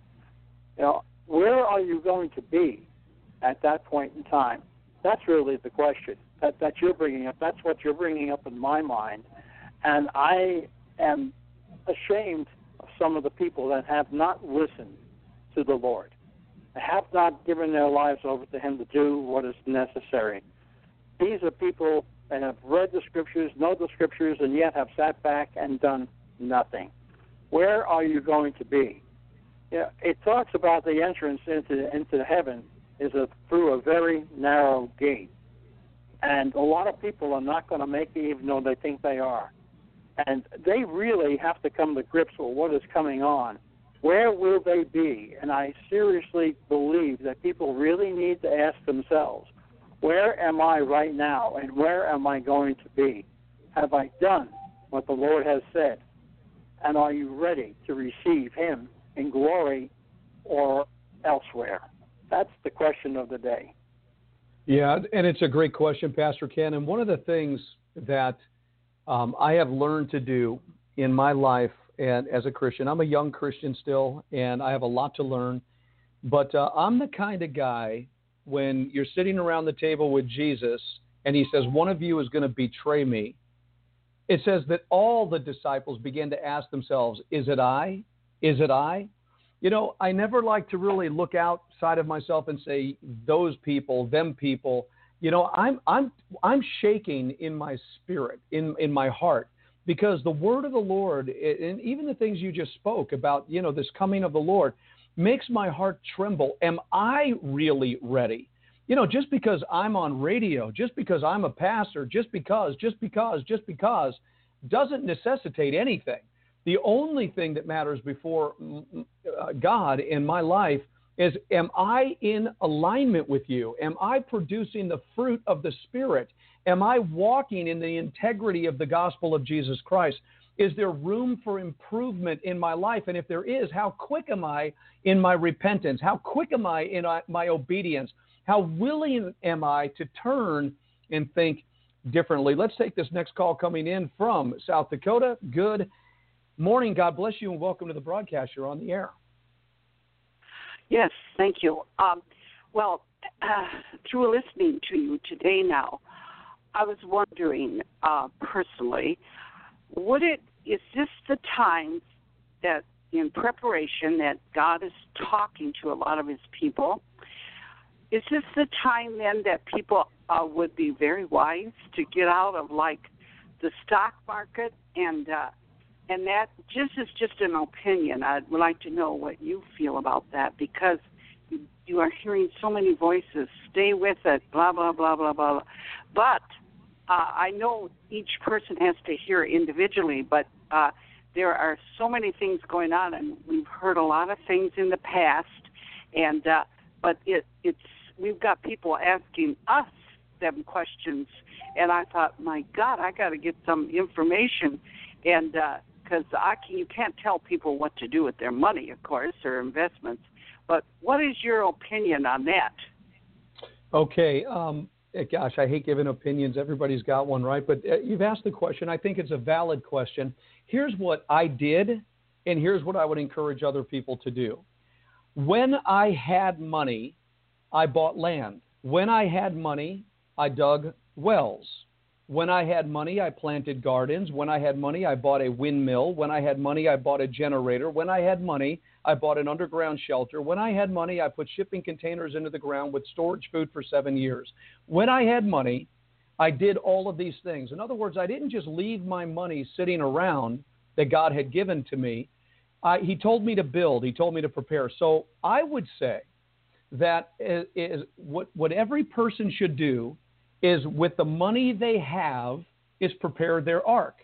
You know, where are you going to be at that point in time? That's really the question that, that you're bringing up. That's what you're bringing up in my mind. And I am ashamed of some of the people that have not listened to the Lord, have not given their lives over to Him to do what is necessary. These are people that have read the Scriptures, know the Scriptures, and yet have sat back and done nothing. Where are you going to be? Yeah, it talks about the entrance into into heaven is a, through a very narrow gate. And a lot of people are not going to make it even though they think they are. And they really have to come to grips with what is coming on. Where will they be? And I seriously believe that people really need to ask themselves, where am I right now, and where am I going to be? Have I done what the Lord has said? And are you ready to receive Him in glory or elsewhere? That's the question of the day. Yeah, and it's a great question, Pastor Ken. And one of the things that um, I have learned to do in my life and as a Christian, I'm a young Christian still, and I have a lot to learn. But uh, I'm the kind of guy, when you're sitting around the table with Jesus and He says, one of you is going to betray me, it says that all the disciples begin to ask themselves, is it I? Is it I? You know, I never like to really look outside of myself and say, those people, them people. You know, I'm I'm I'm shaking in my spirit, in, in my heart, because the word of the Lord, and even the things you just spoke about, you know, this coming of the Lord, makes my heart tremble. Am I really ready? You know, just because I'm on radio, just because I'm a pastor, just because, just because, just because, doesn't necessitate anything. The only thing that matters before God in my life is, am I in alignment with you? Am I producing the fruit of the Spirit? Am I walking in the integrity of the gospel of Jesus Christ? Is there room for improvement in my life? And if there is, how quick am I in my repentance? How quick am I in my obedience? How willing am I to turn and think differently? Let's take this next call coming in from South Dakota. Good morning. God bless you, and welcome to the broadcast. You're on the air. Yes, thank you. Um, well, uh, through listening to you today now, I was wondering uh, personally, would it, is this the time that in preparation that God is talking to a lot of His people? Is this the time then that people uh, would be very wise to get out of like the stock market and uh, and that just is just an opinion. I'd like to know what you feel about that, because you, you are hearing so many voices. Stay with it, blah blah blah blah blah. But uh, I know each person has to hear individually, but uh, there are so many things going on, and we've heard a lot of things in the past, and uh, but it, it's we've got people asking us them questions, and I thought, my God, I got to get some information, and because because I can, you can't tell people what to do with their money, of course, or investments. But what is your opinion on that? Okay. Um, gosh, I hate giving opinions. Everybody's got one, right? But uh, you've asked the question. I think it's a valid question. Here's what I did, and here's what I would encourage other people to do. When I had money, I bought land. When I had money, I dug wells. When I had money, I planted gardens. When I had money, I bought a windmill. When I had money, I bought a generator. When I had money, I bought an underground shelter. When I had money, I put shipping containers into the ground with storage food for seven years. When I had money, I did all of these things. In other words, I didn't just leave my money sitting around that God had given to me. I, he told me to build. He told me to prepare. So I would say that is, is what, what every person should do is with the money they have is prepare their ark.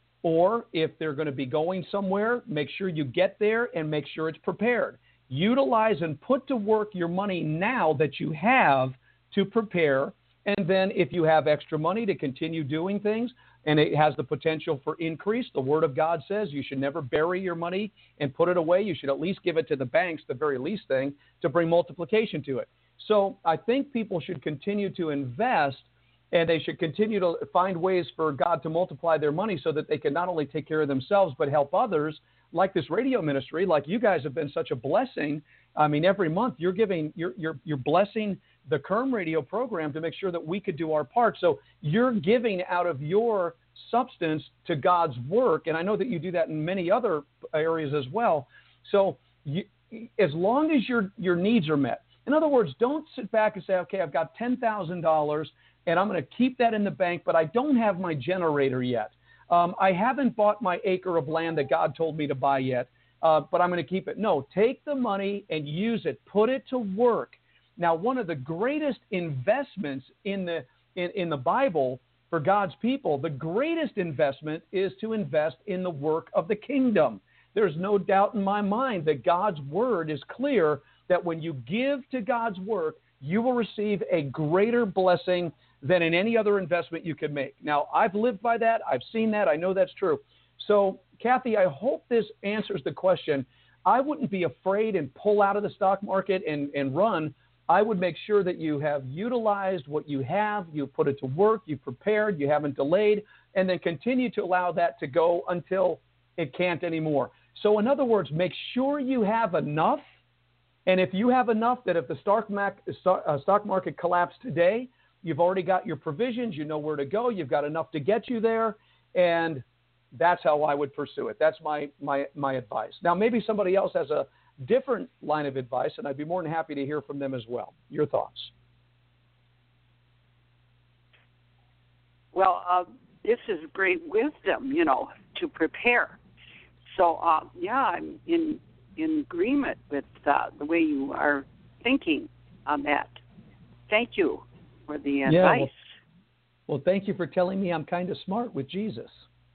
Or if they're going to be going somewhere, make sure you get there and make sure it's prepared. Utilize and put to work your money now that you have to prepare. And then if you have extra money to continue doing things and it has the potential for increase, the Word of God says you should never bury your money and put it away. You should at least give it to the banks, the very least thing, to bring multiplication to it. So I think people should continue to invest, and they should continue to find ways for God to multiply their money so that they can not only take care of themselves but help others, like this radio ministry, like you guys have been such a blessing. I mean, every month you're giving, you're you're you're blessing the Kerm radio program to make sure that we could do our part. So you're giving out of your substance to God's work, and I know that you do that in many other areas as well. So you, as long as your your needs are met. In other words, don't sit back and say, okay, I've got ten thousand dollars and I'm going to keep that in the bank, but I don't have my generator yet. Um, I haven't bought my acre of land that God told me to buy yet, uh, but I'm going to keep it. No, take the money and use it. Put it to work. Now, one of the greatest investments in the in, in the Bible for God's people, the greatest investment is to invest in the work of the kingdom. There's no doubt in my mind that God's word is clear that when you give to God's work, you will receive a greater blessing than in any other investment you could make. Now, I've lived by that. I've seen that. I know that's true. So, Kathy, I hope this answers the question. I wouldn't be afraid and pull out of the stock market and, and run. I would make sure that you have utilized what you have, you put it to work, you prepared, you haven't delayed, and then continue to allow that to go until it can't anymore. So, in other words, make sure you have enough. And if you have enough that if the stock market collapsed today, you've already got your provisions, you know where to go, you've got enough to get you there, and that's how I would pursue it. That's my my my advice. Now, maybe somebody else has a different line of advice, and I'd be more than happy to hear from them as well. Your thoughts? Well, uh, this is great wisdom, you know, to prepare. So, uh, yeah, I'm in in agreement with uh, the way you are thinking on that. Thank you for the advice. Yeah, well, well, thank you for telling me I'm kind of smart with Jesus.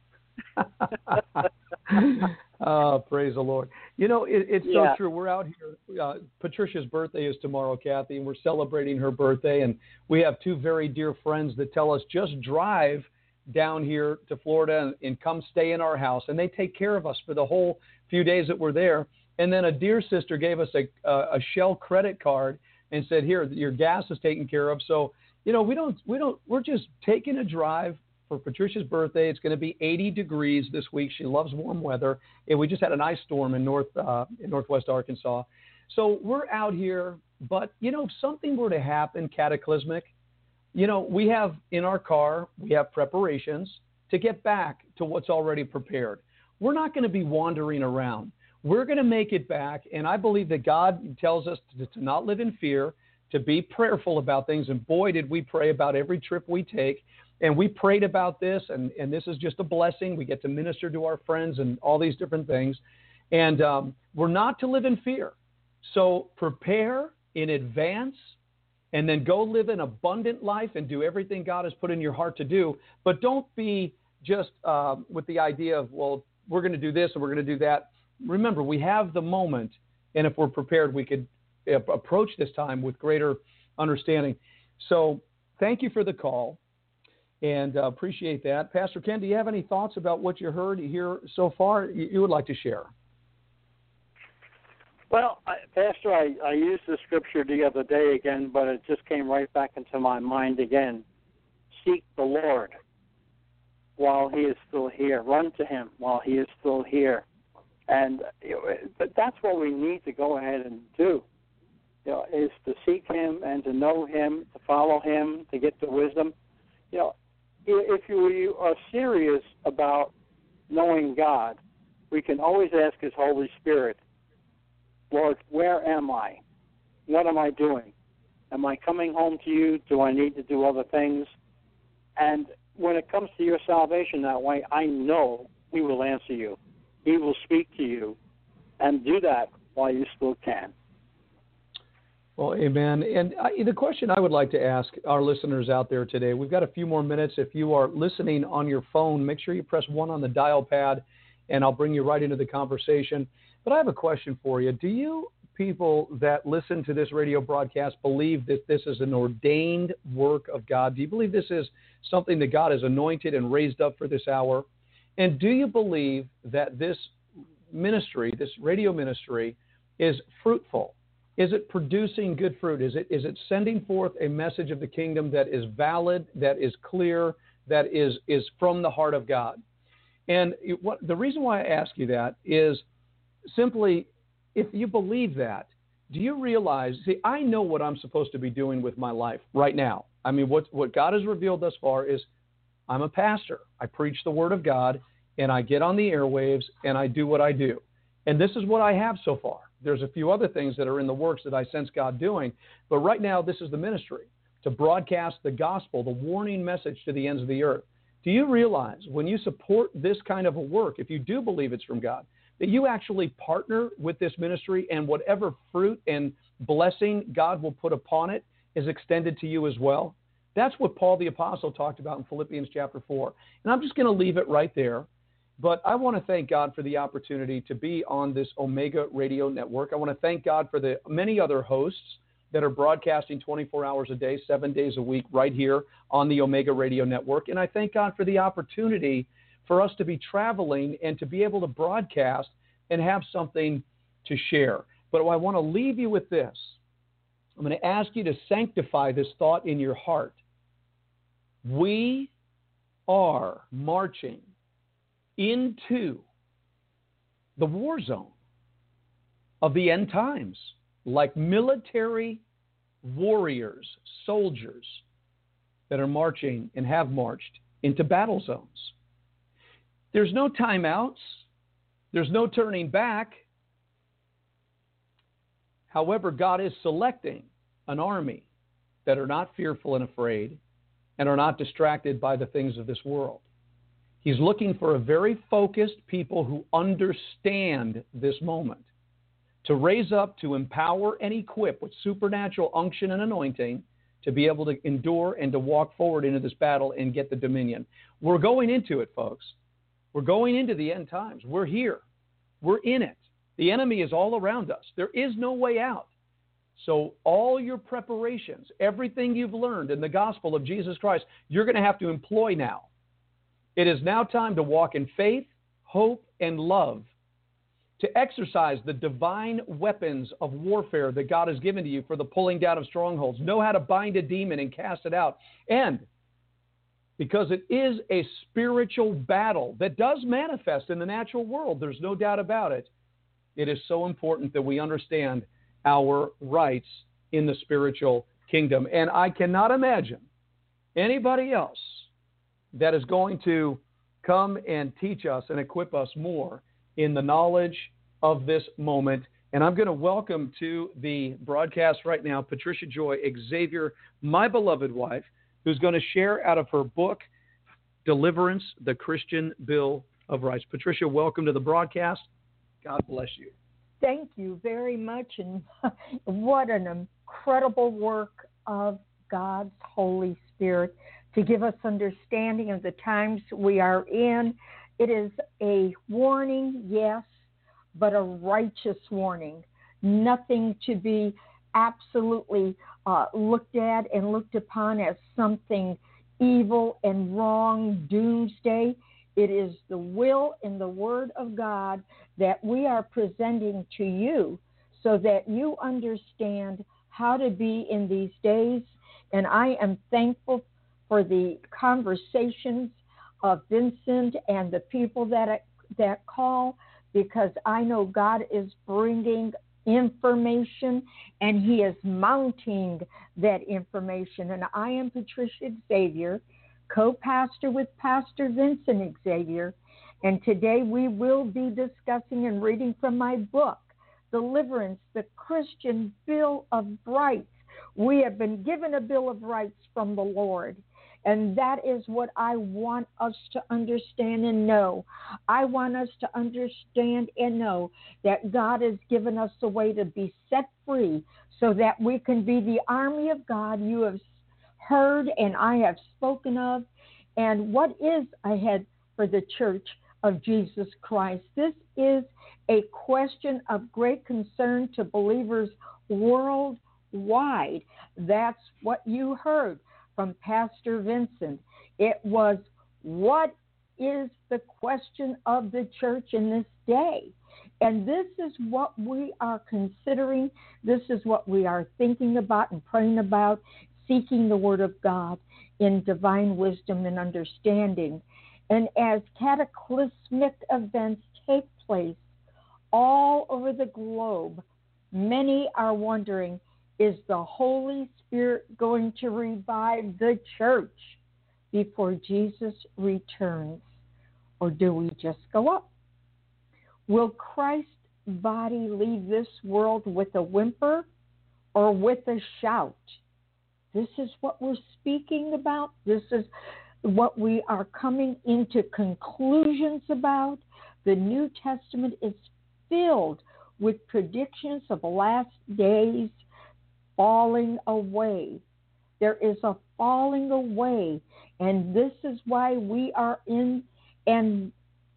Oh, praise the Lord. You know, it, it's yeah. so true. We're out here. Uh, Patricia's birthday is tomorrow, Kathy, and we're celebrating her birthday. And we have two very dear friends that tell us just drive down here to Florida and, and come stay in our house. And they take care of us for the whole few days that we're there. And then a dear sister gave us a, a, a Shell credit card and said, here, your gas is taken care of. So, you know, we don't, we don't, we're just taking a drive for Patricia's birthday. It's going to be eighty degrees this week. She loves warm weather. And we just had an ice storm in north, uh, in northwest Arkansas. So we're out here, but, you know, if something were to happen cataclysmic, you know, we have in our car, we have preparations to get back to what's already prepared. We're not going to be wandering around. We're going to make it back, and I believe that God tells us to, to not live in fear, to be prayerful about things, and boy, did we pray about every trip we take, and we prayed about this, and, and this is just a blessing. We get to minister to our friends and all these different things, and um, we're not to live in fear. So prepare in advance, and then go live an abundant life and do everything God has put in your heart to do, but don't be just uh, with the idea of, well, we're going to do this and we're going to do that. Remember, we have the moment, and if we're prepared, we could approach this time with greater understanding. So thank you for the call. and uh, appreciate that. Pastor Ken, do you have any thoughts about what you heard here so far you, you would like to share? Well, I, Pastor, I, I used the scripture the other day again, but it just came right back into my mind again. Seek the Lord while he is still here. Run to him while he is still here. And you know, but that's what we need to go ahead and do, you know, is to seek him and to know him, to follow him, to get the wisdom. You know, if you are serious about knowing God, we can always ask his Holy Spirit, Lord, where am I? What am I doing? Am I coming home to you? Do I need to do other things? And when it comes to your salvation that way, I know he will answer you. He will speak to you, and do that while you still can. Well, amen. And I, the question I would like to ask our listeners out there today, we've got a few more minutes. If you are listening on your phone, make sure you press one on the dial pad, and I'll bring you right into the conversation. But I have a question for you. Do you people that listen to this radio broadcast believe that this is an ordained work of God? Do you believe this is something that God has anointed and raised up for this hour? And do you believe that this ministry, this radio ministry, is fruitful? Is it producing good fruit? Is it is it sending forth a message of the kingdom that is valid, that is clear, that is is from the heart of God? And it, what, the reason why I ask you that is simply, if you believe that, do you realize, see, I know what I'm supposed to be doing with my life right now. I mean, what what God has revealed thus far is I'm a pastor. I preach the word of God, and I get on the airwaves, and I do what I do. And this is what I have so far. There's a few other things that are in the works that I sense God doing. But right now, this is the ministry, to broadcast the gospel, the warning message to the ends of the earth. Do you realize when you support this kind of a work, if you do believe it's from God, that you actually partner with this ministry, and whatever fruit and blessing God will put upon it is extended to you as well? That's what Paul the Apostle talked about in Philippians chapter four. And I'm just going to leave it right there. But I want to thank God for the opportunity to be on this Omega Radio Network. I want to thank God for the many other hosts that are broadcasting twenty-four hours a day, seven days a week, right here on the Omega Radio Network. And I thank God for the opportunity for us to be traveling and to be able to broadcast and have something to share. But I want to leave you with this. I'm going to ask you to sanctify this thought in your heart. We are marching into the war zone of the end times, like military warriors, soldiers that are marching and have marched into battle zones. There's no timeouts. There's no turning back. However, God is selecting an army that are not fearful and afraid and are not distracted by the things of this world. He's looking for a very focused people who understand this moment, to raise up, to empower and equip with supernatural unction and anointing to be able to endure and to walk forward into this battle and get the dominion. We're going into it, folks. We're going into the end times. We're here. We're in it. The enemy is all around us. There is no way out. So all your preparations, everything you've learned in the gospel of Jesus Christ, you're going to have to employ now. It is now time to walk in faith, hope, and love, to exercise the divine weapons of warfare that God has given to you for the pulling down of strongholds. Know how to bind a demon and cast it out. And because it is a spiritual battle that does manifest in the natural world, there's no doubt about it, it is so important that we understand our rights in the spiritual kingdom. And I cannot imagine anybody else that is going to come and teach us and equip us more in the knowledge of this moment. And I'm going to welcome to the broadcast right now Patricia Joy Xavier, my beloved wife, who's going to share out of her book, Deliverance, the Christian Bill of Rights. Patricia, welcome to the broadcast. God bless you. Thank you very much, and what an incredible work of God's Holy Spirit to give us understanding of the times we are in. It is a warning, yes, but a righteous warning. Nothing to be absolutely uh, looked at and looked upon as something evil and wrong doomsday. It is the will and the word of God that we are presenting to you so that you understand how to be in these days. And I am thankful for the conversations of Vincent and the people that that call, because I know God is bringing information and he is mounting that information. And I am Patricia Xavier, co-pastor with Pastor Vincent Xavier, and today we will be discussing and reading from my book, Deliverance, the Christian Bill of Rights. We have been given a Bill of Rights from the Lord, and that is what I want us to understand and know. I want us to understand and know that God has given us a way to be set free so that we can be the army of God you have heard and I have spoken of. And what is ahead for the Church of Jesus Christ? This is a question of great concern to believers worldwide. That's what you heard from Pastor Vincent. It was, what is the question of the church in this day? And this is what we are considering. This is what we are thinking about and praying about, seeking the Word of God in divine wisdom and understanding. And as cataclysmic events take place all over the globe, many are wondering, is the Holy Spirit going to revive the church before Jesus returns? Or do we just go up? Will Christ's body leave this world with a whimper or with a shout? This is what we're speaking about. This is what we are coming into conclusions about. The New Testament is filled with predictions of last days falling away. There is a falling away, and this is why we are in and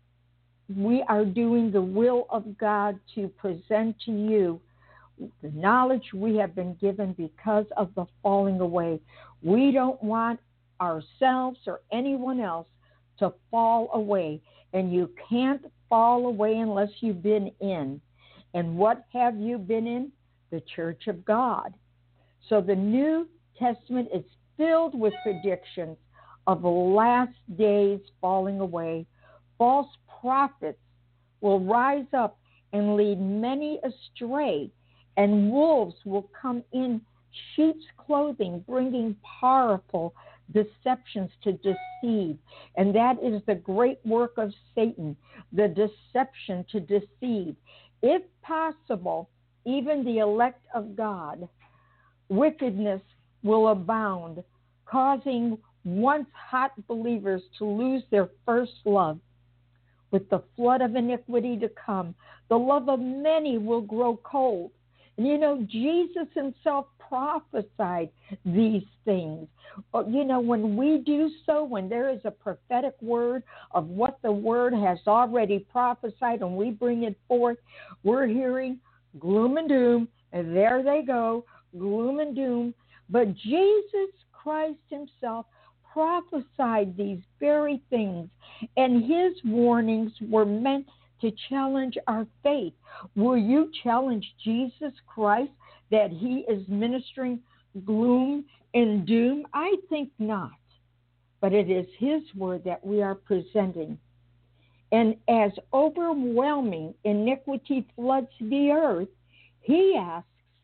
we are doing the will of God to present to you the knowledge we have been given because of the falling away. We don't want ourselves or anyone else to fall away, and you can't fall away unless you've been in. And what have you been in? The Church of God. So the New Testament is filled with predictions of the last days falling away. False prophets will rise up and lead many astray, and wolves will come in sheep's clothing, bringing powerful deceptions to deceive. And that is the great work of Satan, the deception to deceive. If possible, even the elect of God, wickedness will abound, causing once hot believers to lose their first love. With the flood of iniquity to come, the love of many will grow cold. And you know, Jesus himself prophesied these things. You know, when we do so, when there is a prophetic word of what the word has already prophesied and we bring it forth, we're hearing gloom and doom, and there they go, gloom and doom. But Jesus Christ himself prophesied these very things, and his warnings were meant to challenge our faith. Will you challenge Jesus Christ that he is ministering gloom and doom? I think not, but it is his word that we are presenting. And as overwhelming iniquity floods the earth, he asks,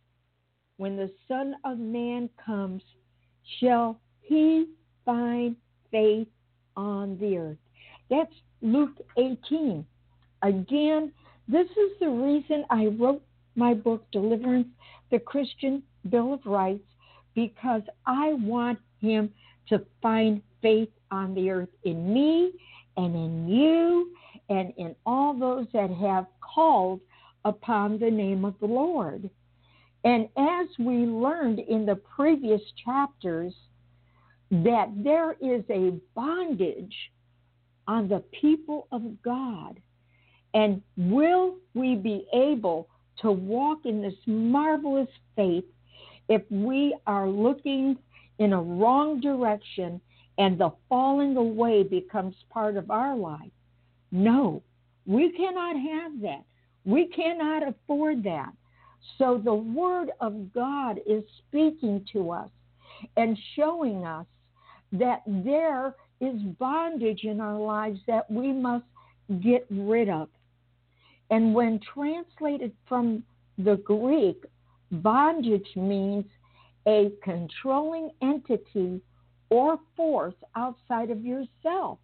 when the Son of Man comes, shall he find faith on the earth? That's Luke eighteen. Again, this is the reason I wrote my book, Deliverance, the Christian Bill of Rights, because I want him to find faith on the earth in me and in you and in all those that have called upon the name of the Lord. And as we learned in the previous chapters, that there is a bondage on the people of God. And will we be able to walk in this marvelous faith if we are looking in a wrong direction and the falling away becomes part of our life. No, we cannot have that. We cannot afford that. So the Word of God is speaking to us and showing us that there is bondage in our lives that we must get rid of. And when translated from the Greek, bondage means a controlling entity or force outside of yourself.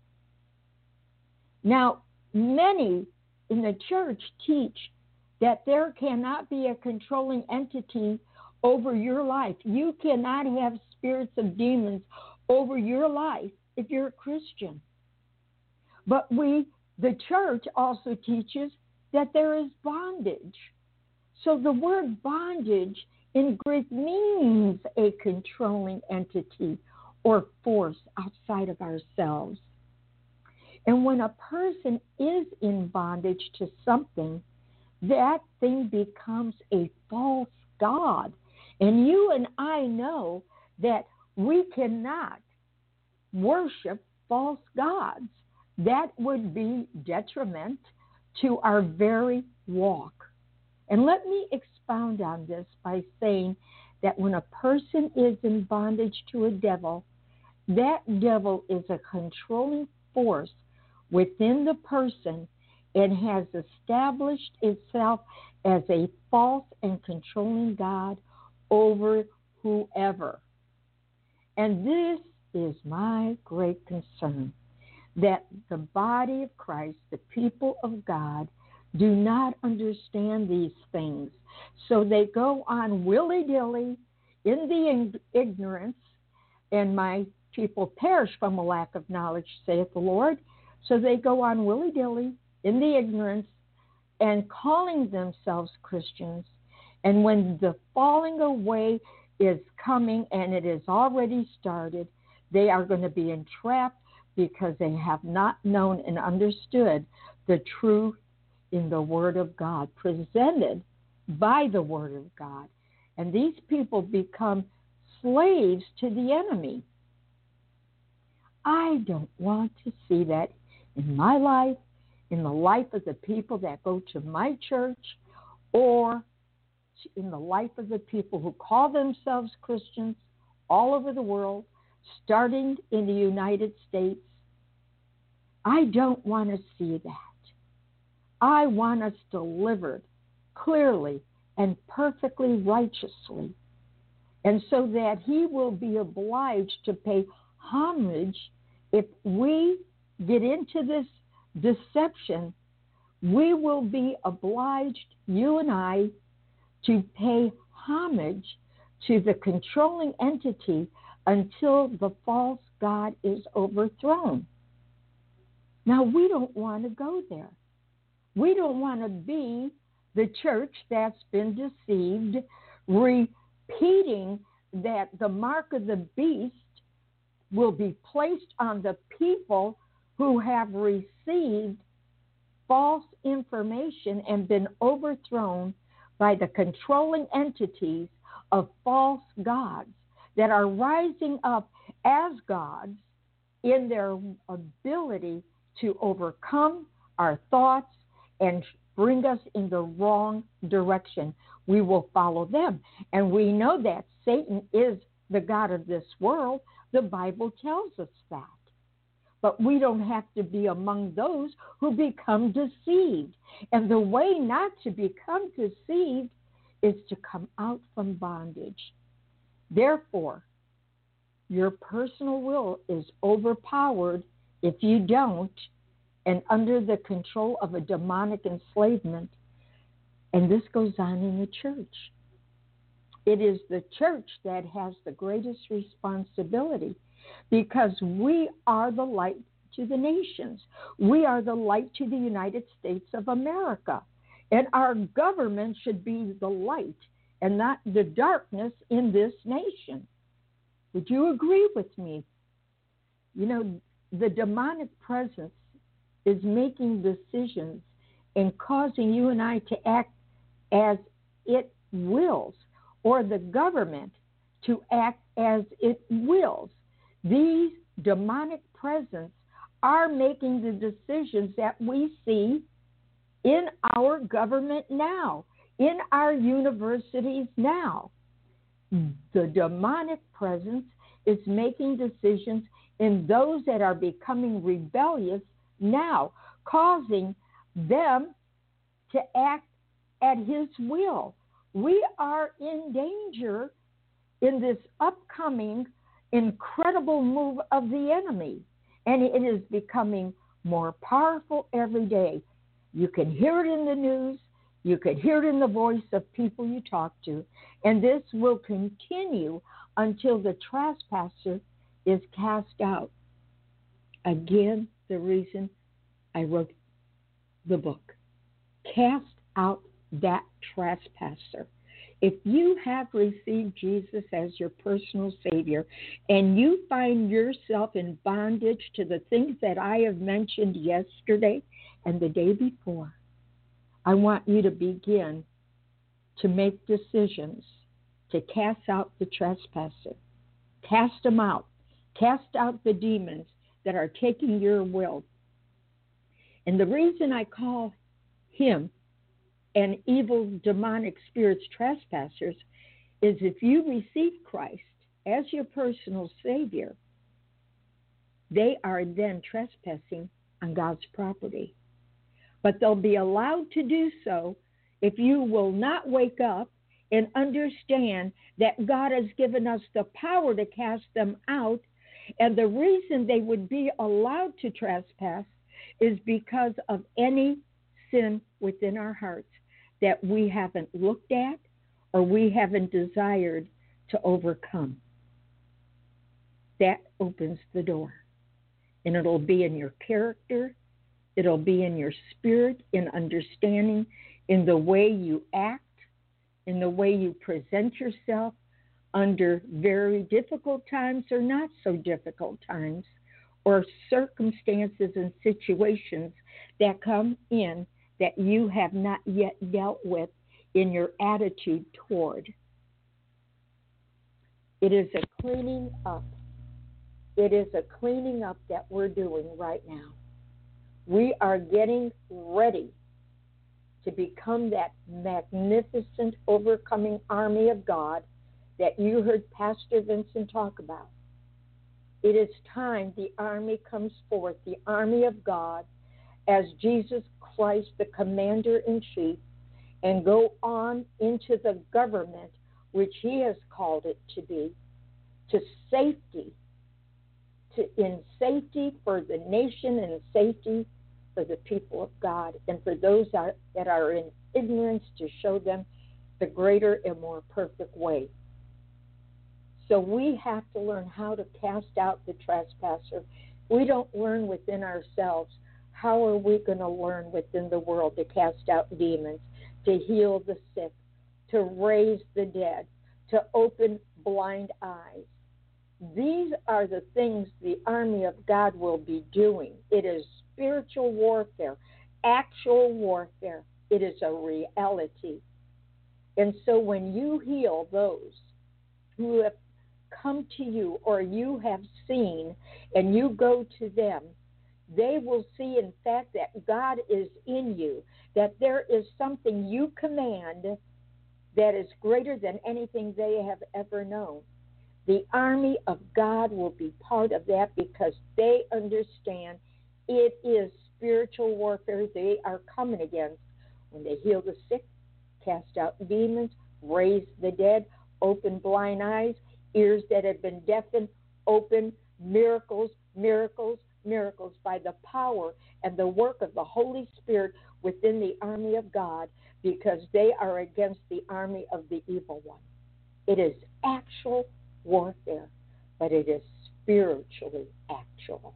Now, many in the church teach that there cannot be a controlling entity over your life. You cannot have spirits of demons over your life if you're a Christian. But we, the church, also teaches that there is bondage. So the word bondage in Greek means a controlling entity or force outside of ourselves. And when a person is in bondage to something, that thing becomes a false god. And you and I know that we cannot worship false gods. That would be detriment to our very walk. And let me expound on this by saying that when a person is in bondage to a devil, that devil is a controlling force within the person and has established itself as a false and controlling God over whoever. And this is my great concern, that the body of Christ, the people of God, do not understand these things. So they go on willy-nilly in the ignorance, and my people perish from a lack of knowledge, saith the Lord. So they go on willy-nilly in the ignorance and calling themselves Christians. And when the falling away is coming, and it has already started, they are going to be entrapped because they have not known and understood the truth in the Word of God, presented by the Word of God. And these people become slaves to the enemy. I don't want to see that in my life, in the life of the people that go to my church, or in the life of the people who call themselves Christians all over the world, starting in the United States. I don't want to see that. I want us delivered clearly and perfectly righteously, and so that he will be obliged to pay homage. If we get into this deception, we will be obliged, you and I, to pay homage to the controlling entity until the false god is overthrown. Now, we don't want to go there. We don't want to be the church that's been deceived, repeating that the mark of the beast will be placed on the people who have received false information and been overthrown by the controlling entities of false gods that are rising up as gods in their ability to overcome our thoughts and bring us in the wrong direction. We will follow them. And we know that Satan is the god of this world. The Bible tells us that. But we don't have to be among those who become deceived. And the way not to become deceived is to come out from bondage. Therefore, your personal will is overpowered if you don't, and under the control of a demonic enslavement. And this goes on in the church. It is the church that has the greatest responsibility, because we are the light to the nations. We are the light to the United States of America. And our government should be the light and not the darkness in this nation. Would you agree with me? You know, the demonic presence is making decisions and causing you and I to act as it wills, or the government to act as it wills. These demonic presence are making the decisions that we see in our government now, in our universities now. The demonic presence is making decisions in those that are becoming rebellious now, causing them to act at his will. We are in danger in this upcoming incredible move of the enemy, and it is becoming more powerful every day. You can hear it in the news. You could hear it in the voice of people you talk to, and this will continue until the trespasser is cast out. Again, the reason I wrote the book. Cast out that trespasser. If you have received Jesus as your personal Savior and you find yourself in bondage to the things that I have mentioned yesterday and the day before, I want you to begin to make decisions to cast out the trespasser. Cast them out. Cast out the demons that are taking your will. And the reason I call him and evil demonic spirits trespassers is if you receive Christ as your personal Savior, they are then trespassing on God's property. But they'll be allowed to do so if you will not wake up and understand that God has given us the power to cast them out. And the reason they would be allowed to trespass is because of any sin within our hearts that we haven't looked at or we haven't desired to overcome. That opens the door. And it'll be in your character, it'll be in your spirit, in understanding, in the way you act, in the way you present yourself under very difficult times or not so difficult times, or circumstances and situations that come in that you have not yet dealt with in your attitude toward. It is a cleaning up. It is a cleaning up that we're doing right now. We are getting ready to become that magnificent overcoming army of God that you heard Pastor Vincent talk about. It is time the army comes forth, the army of God, as Jesus Christ, the commander-in-chief, and go on into the government which he has called it to be, to safety, to in safety for the nation and safety for the people of God, and for those that, that are in ignorance, to show them the greater and more perfect way. So we have to learn how to cast out the trespasser. We don't learn within ourselves. How are we going to learn within the world to cast out demons, to heal the sick, to raise the dead, to open blind eyes? These are the things the army of God will be doing. It is spiritual warfare, actual warfare. It is a reality. And so when you heal those who have come to you or you have seen and you go to them, they will see, in fact, that God is in you, that there is something you command that is greater than anything they have ever known. The army of God will be part of that because they understand it is spiritual warfare they are coming against when they heal the sick, cast out demons, raise the dead, open blind eyes, ears that have been deafened, open, miracles, miracles, miracles by the power and the work of the Holy Spirit within the army of God, because they are against the army of the evil one. It is actual warfare, but it is spiritually actual.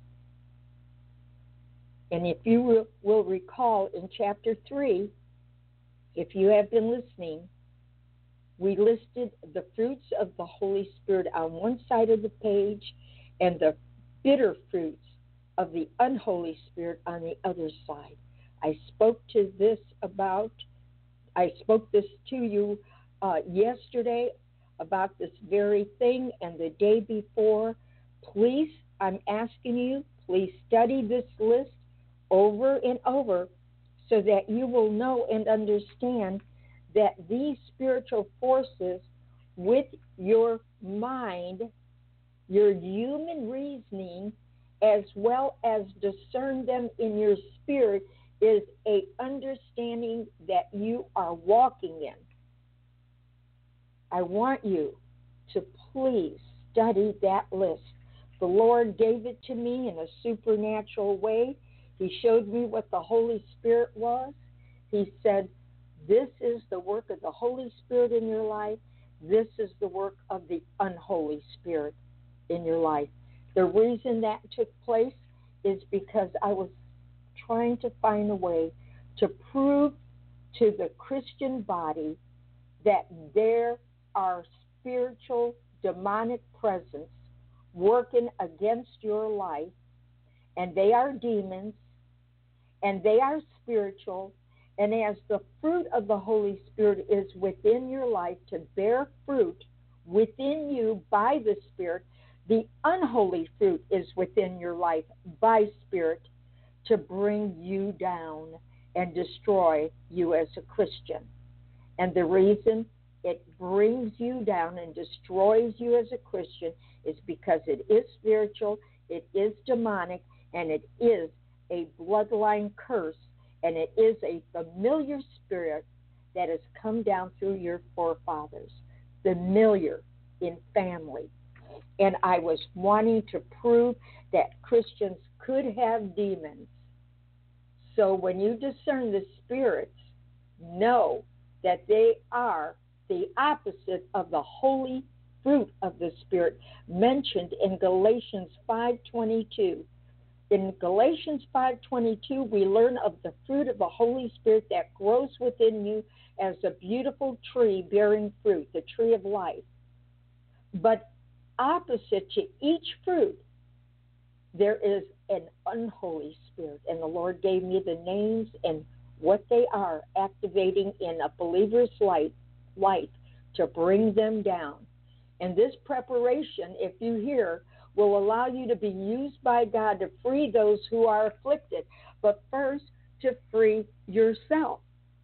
And if you will, will recall in chapter three, if you have been listening, we listed the fruits of the Holy Spirit on one side of the page and the bitter fruits of the unholy spirit on the other side. I spoke to this about, I spoke this to you uh, yesterday about this very thing, and the day before. Please I'm asking you, please study this list over and over so that you will know and understand that these spiritual forces with your mind, your human reasoning, as well as discern them in your spirit, is a understanding that you are walking in. I want you to please study that list. The Lord gave it to me in a supernatural way. He showed me what the Holy Spirit was. He said, this is the work of the Holy Spirit in your life. This is the work of the unholy spirit in your life. The reason that took place is because I was trying to find a way to prove to the Christian body that there are spiritual demonic presence working against your life, and they are demons, and they are spiritual, and as the fruit of the Holy Spirit is within your life to bear fruit within you by the Spirit, the unholy fruit is within your life by Spirit to bring you down and destroy you as a Christian. And the reason it brings you down and destroys you as a Christian is because it is spiritual, it is demonic, and it is a bloodline curse, and it is a familiar spirit that has come down through your forefathers, familiar in family. And I was wanting to prove that Christians could have demons. So when you discern the spirits, know that they are the opposite of the holy fruit of the Spirit mentioned in Galatians five twenty-two. In Galatians five twenty-two, we learn of the fruit of the Holy Spirit that grows within you as a beautiful tree bearing fruit, the tree of life. But opposite to each fruit, there is an unholy spirit. And the Lord gave me the names and what they are activating in a believer's life, life to bring them down. And this preparation, if you hear, will allow you to be used by God to free those who are afflicted, but first to free yourself.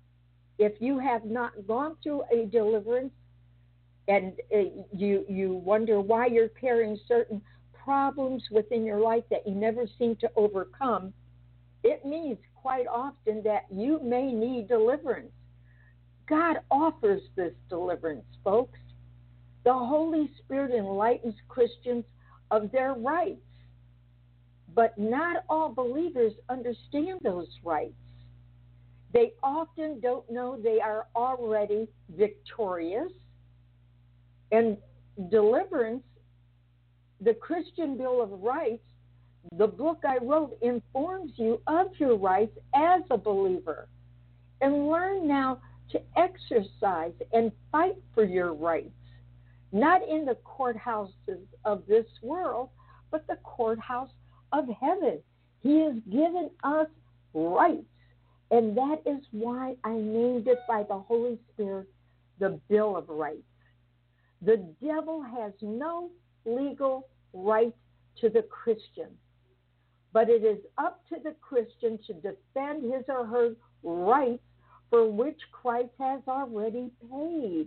If you have not gone through a deliverance and uh, you you wonder why you're carrying certain problems within your life that you never seem to overcome, it means quite often that you may need deliverance. God offers this deliverance, folks. The Holy Spirit enlightens Christians of their rights, but not all believers understand those rights. They often don't know they are already victorious. And deliverance, the Christian Bill of Rights, the book I wrote, informs you of your rights as a believer. And learn now to exercise and fight for your rights, not in the courthouses of this world, but the courthouse of heaven. He has given us rights, and that is why I named it by the Holy Spirit the Bill of Rights. The devil has no legal right to the Christian, but it is up to the Christian to defend his or her rights for which Christ has already paid.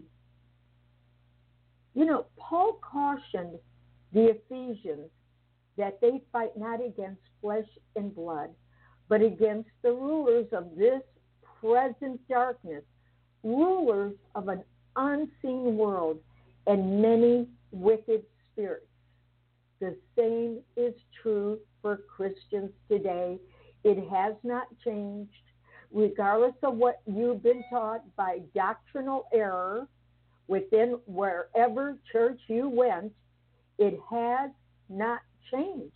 You know, Paul cautioned the Ephesians that they fight not against flesh and blood, but against the rulers of this present darkness, rulers of an unseen world, and many wicked spirits. The same is true for Christians today. It has not changed. Regardless of what you've been taught by doctrinal error within wherever church you went, it has not changed.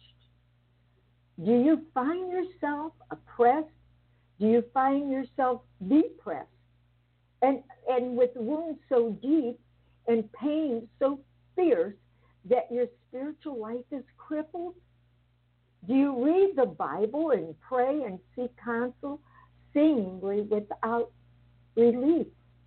Do you find yourself oppressed? Do you find yourself depressed? And, and with wounds so deep and pain so fierce that your spiritual life is crippled? Do you read the Bible and pray and seek counsel, seemingly without relief?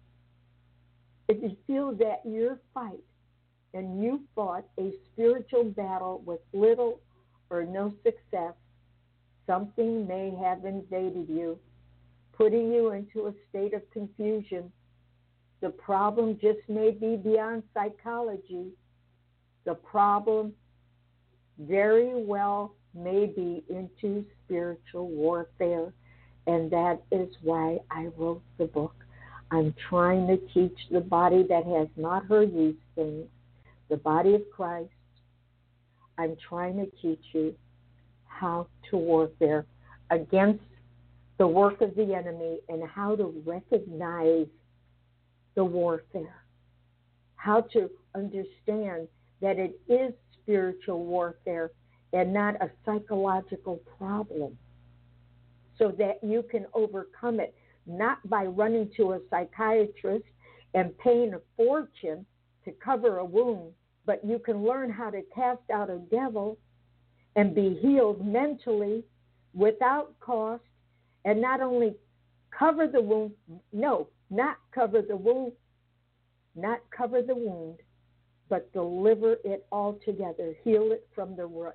If you feel that your fight and you fought a spiritual battle with little or no success, something may have invaded you, putting you into a state of confusion. The problem just may be beyond psychology. The problem very well may be into spiritual warfare, and that is why I wrote the book. I'm trying to teach the body that has not heard these things, the body of Christ. I'm trying to teach you how to warfare against the work of the enemy and how to recognize the warfare, how to understand that it is spiritual warfare and not a psychological problem, so that you can overcome it, not by running to a psychiatrist and paying a fortune to cover a wound, but you can learn how to cast out a devil and be healed mentally without cost, and not only cover the wound, no, not cover the wound, not cover the wound, but deliver it altogether, heal it from the root.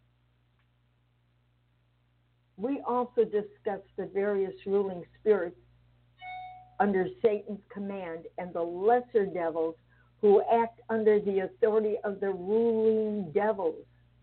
We also discussed the various ruling spirits under Satan's command and the lesser devils who act under the authority of the ruling devils.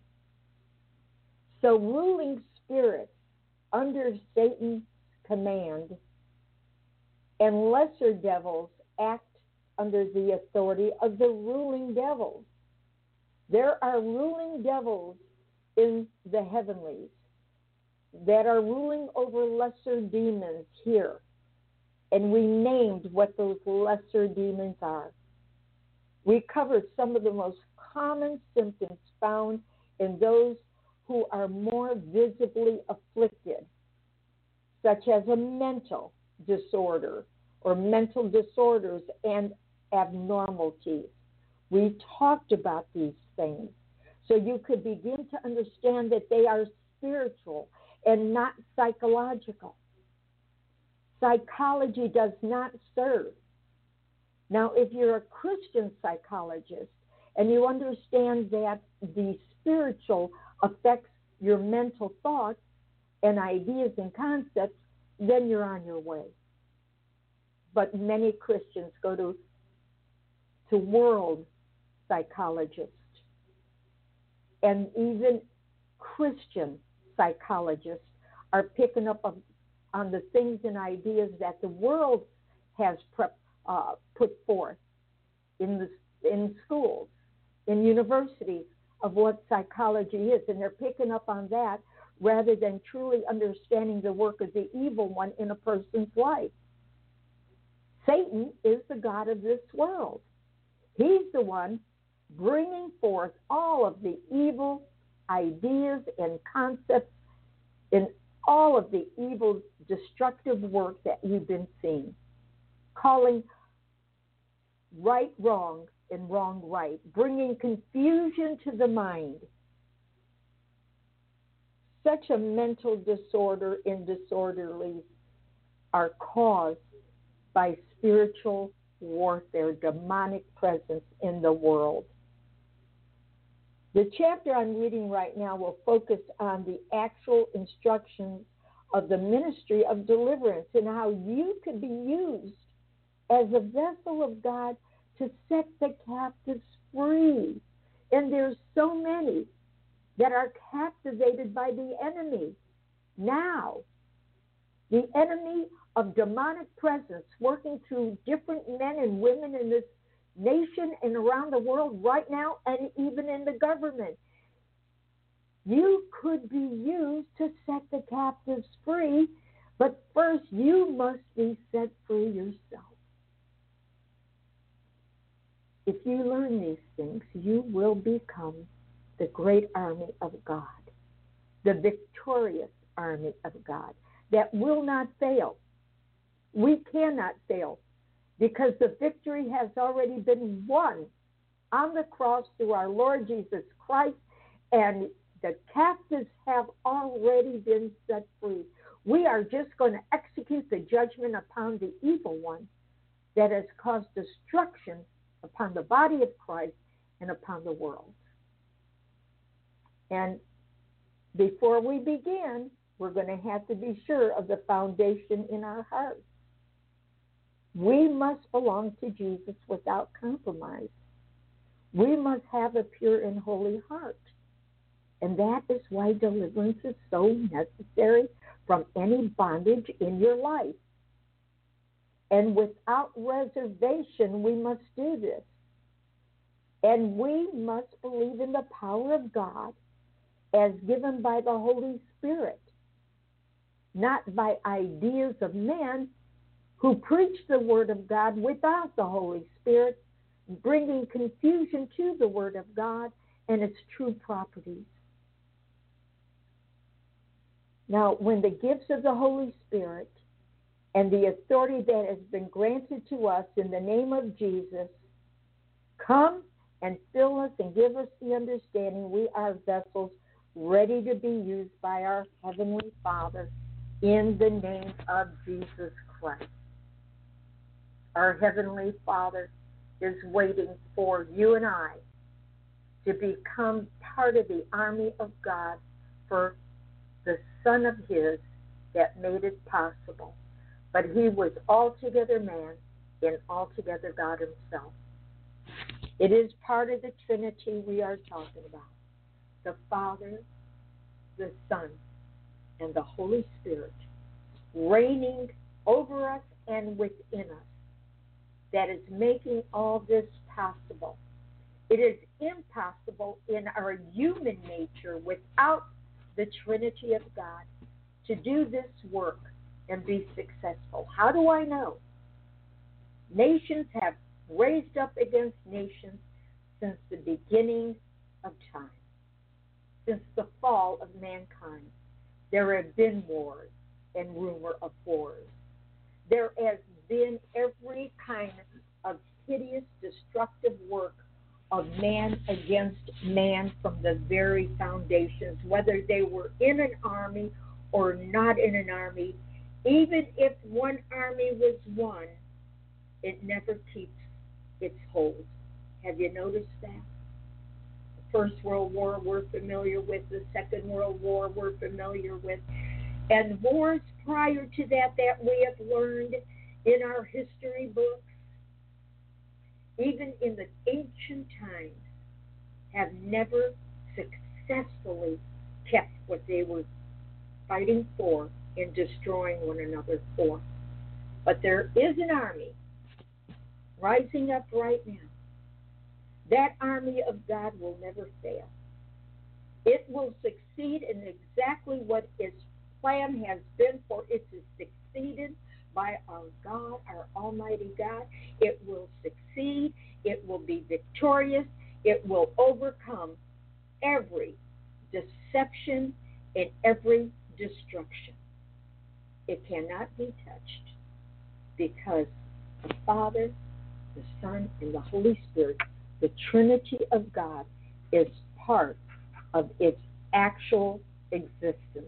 So ruling spirits under Satan's command and lesser devils act under the authority of the ruling devils. There are ruling devils in the heavenlies that are ruling over lesser demons here. And we named what those lesser demons are. We covered some of the most common symptoms found in those who are more visibly afflicted, such as a mental disorder or mental disorders and abnormalities. We talked about these things so you could begin to understand that they are spiritual and not psychological. Psychology does not serve. Now, if you're a Christian psychologist and you understand that the spiritual affects your mental thoughts and ideas and concepts, then you're on your way. But many Christians go to, to world psychologists, and even Christian psychologists are picking up on, on the things and ideas that the world has prep, uh, put forth in the in schools, in universities, of what psychology is, and they're picking up on that rather than truly understanding the work of the evil one in a person's life. Satan is the god of this world. He's the one bringing forth all of the evil ideas and concepts in all of the evil, destructive work that you've been seeing, calling right wrong and wrong right, bringing confusion to the mind. Such a mental disorder and disorderlies are caused by spiritual warfare, demonic presence in the world. The chapter I'm reading right now will focus on the actual instructions of the ministry of deliverance and how you could be used as a vessel of God to set the captives free. And there's so many that are captivated by the enemy. Now, the enemy of demonic presence working through different men and women in this nation and around the world right now, and even in the government. You could be used to set the captives free, but first you must be set free yourself. If you learn these things, you will become the great army of God, the victorious army of God that will not fail. We cannot fail, because the victory has already been won on the cross through our Lord Jesus Christ, and the captives have already been set free. We are just going to execute the judgment upon the evil one that has caused destruction upon the body of Christ and upon the world. And before we begin, we're going to have to be sure of the foundation in our hearts. We must belong to Jesus without compromise. We must have a pure and holy heart. And that is why deliverance is so necessary from any bondage in your life. And without reservation, we must do this. And we must believe in the power of God as given by the Holy Spirit, not by ideas of men who preach the Word of God without the Holy Spirit, bringing confusion to the Word of God and its true properties. Now, when the gifts of the Holy Spirit and the authority that has been granted to us in the name of Jesus come and fill us and give us the understanding we are vessels ready to be used by our Heavenly Father in the name of Jesus Christ. Our Heavenly Father is waiting for you and I to become part of the army of God for the Son of His that made it possible. But He was altogether man and altogether God Himself. It is part of the Trinity we are talking about. The Father, the Son, and the Holy Spirit reigning over us and within us, that is making all this possible. It is impossible in our human nature without the Trinity of God to do this work and be successful. How do I know? Nations have raised up against nations since the beginning of time. Since the fall of mankind, there have been wars and rumor of wars. There has been every kind of hideous, destructive work of man against man from the very foundations, whether they were in an army or not in an army. Even if one army was won, it never keeps its hold. Have you noticed that? The First World War we're familiar with, the Second World War we're familiar with, and wars prior to that that we have learned in our history books, even in the ancient times, have never successfully kept what they were fighting for and destroying one another for. But there is an army rising up right now. That army of God will never fail. It will succeed in exactly what its plan has been, for it to succeeded by our God, our Almighty God. It will succeed. It will be victorious. It will overcome every deception and every destruction. It cannot be touched because the Father, the Son, and the Holy Spirit, the Trinity of God, is part of its actual existence.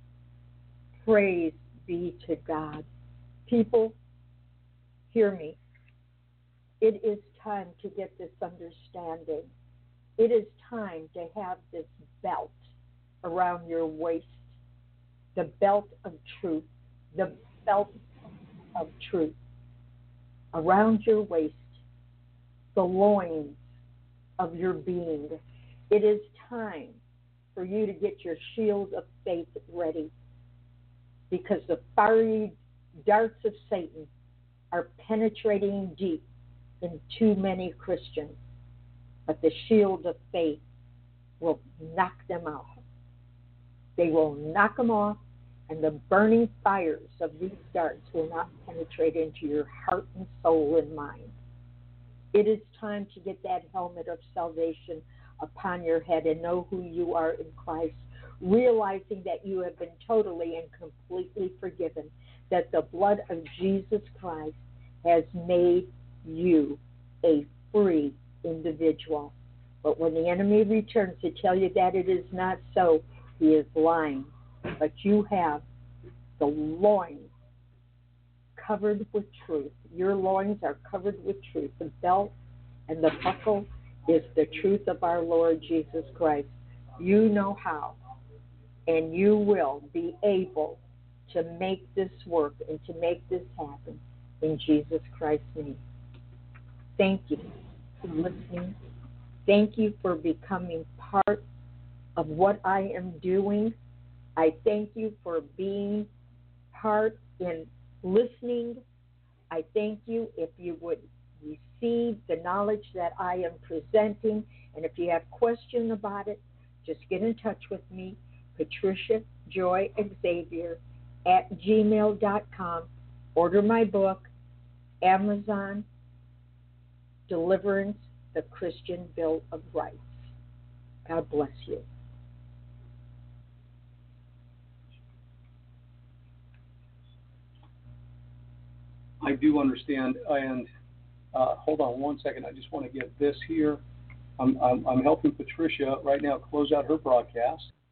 Praise be to God. People, hear me. It is time to get this understanding. It is time to have this belt around your waist, the belt of truth, the belt of truth around your waist, the loins of your being. It is time for you to get your shield of faith ready, because the fiery darts of Satan are penetrating deep in too many Christians. But the shield of faith will knock them out. They will knock them off, and the burning fires of these darts will not penetrate into your heart and soul and mind. It is time to get that helmet of salvation upon your head and know who you are in Christ, realizing that you have been totally and completely forgiven, that the blood of Jesus Christ has made you a free individual. But when the enemy returns to tell you that it is not so, he is lying. But you have the loins covered with truth. Your loins are covered with truth. The belt and the buckle is the truth of our Lord Jesus Christ. You know how and you will be able to make this work and to make this happen in Jesus Christ's name. Thank you for listening. Thank you for becoming part of what I am doing. I thank you for being part in listening. I thank you if you would receive the knowledge that I am presenting, and if you have questions about it, just get in touch with me, Patricia Joy Xavier at gmail dot com. Order my book, Amazon, Deliverance, the Christian Bill of Rights. God bless you. I do understand, and uh, hold on one second. I just want to get this here. I'm, I'm, I'm helping Patricia right now close out her broadcast.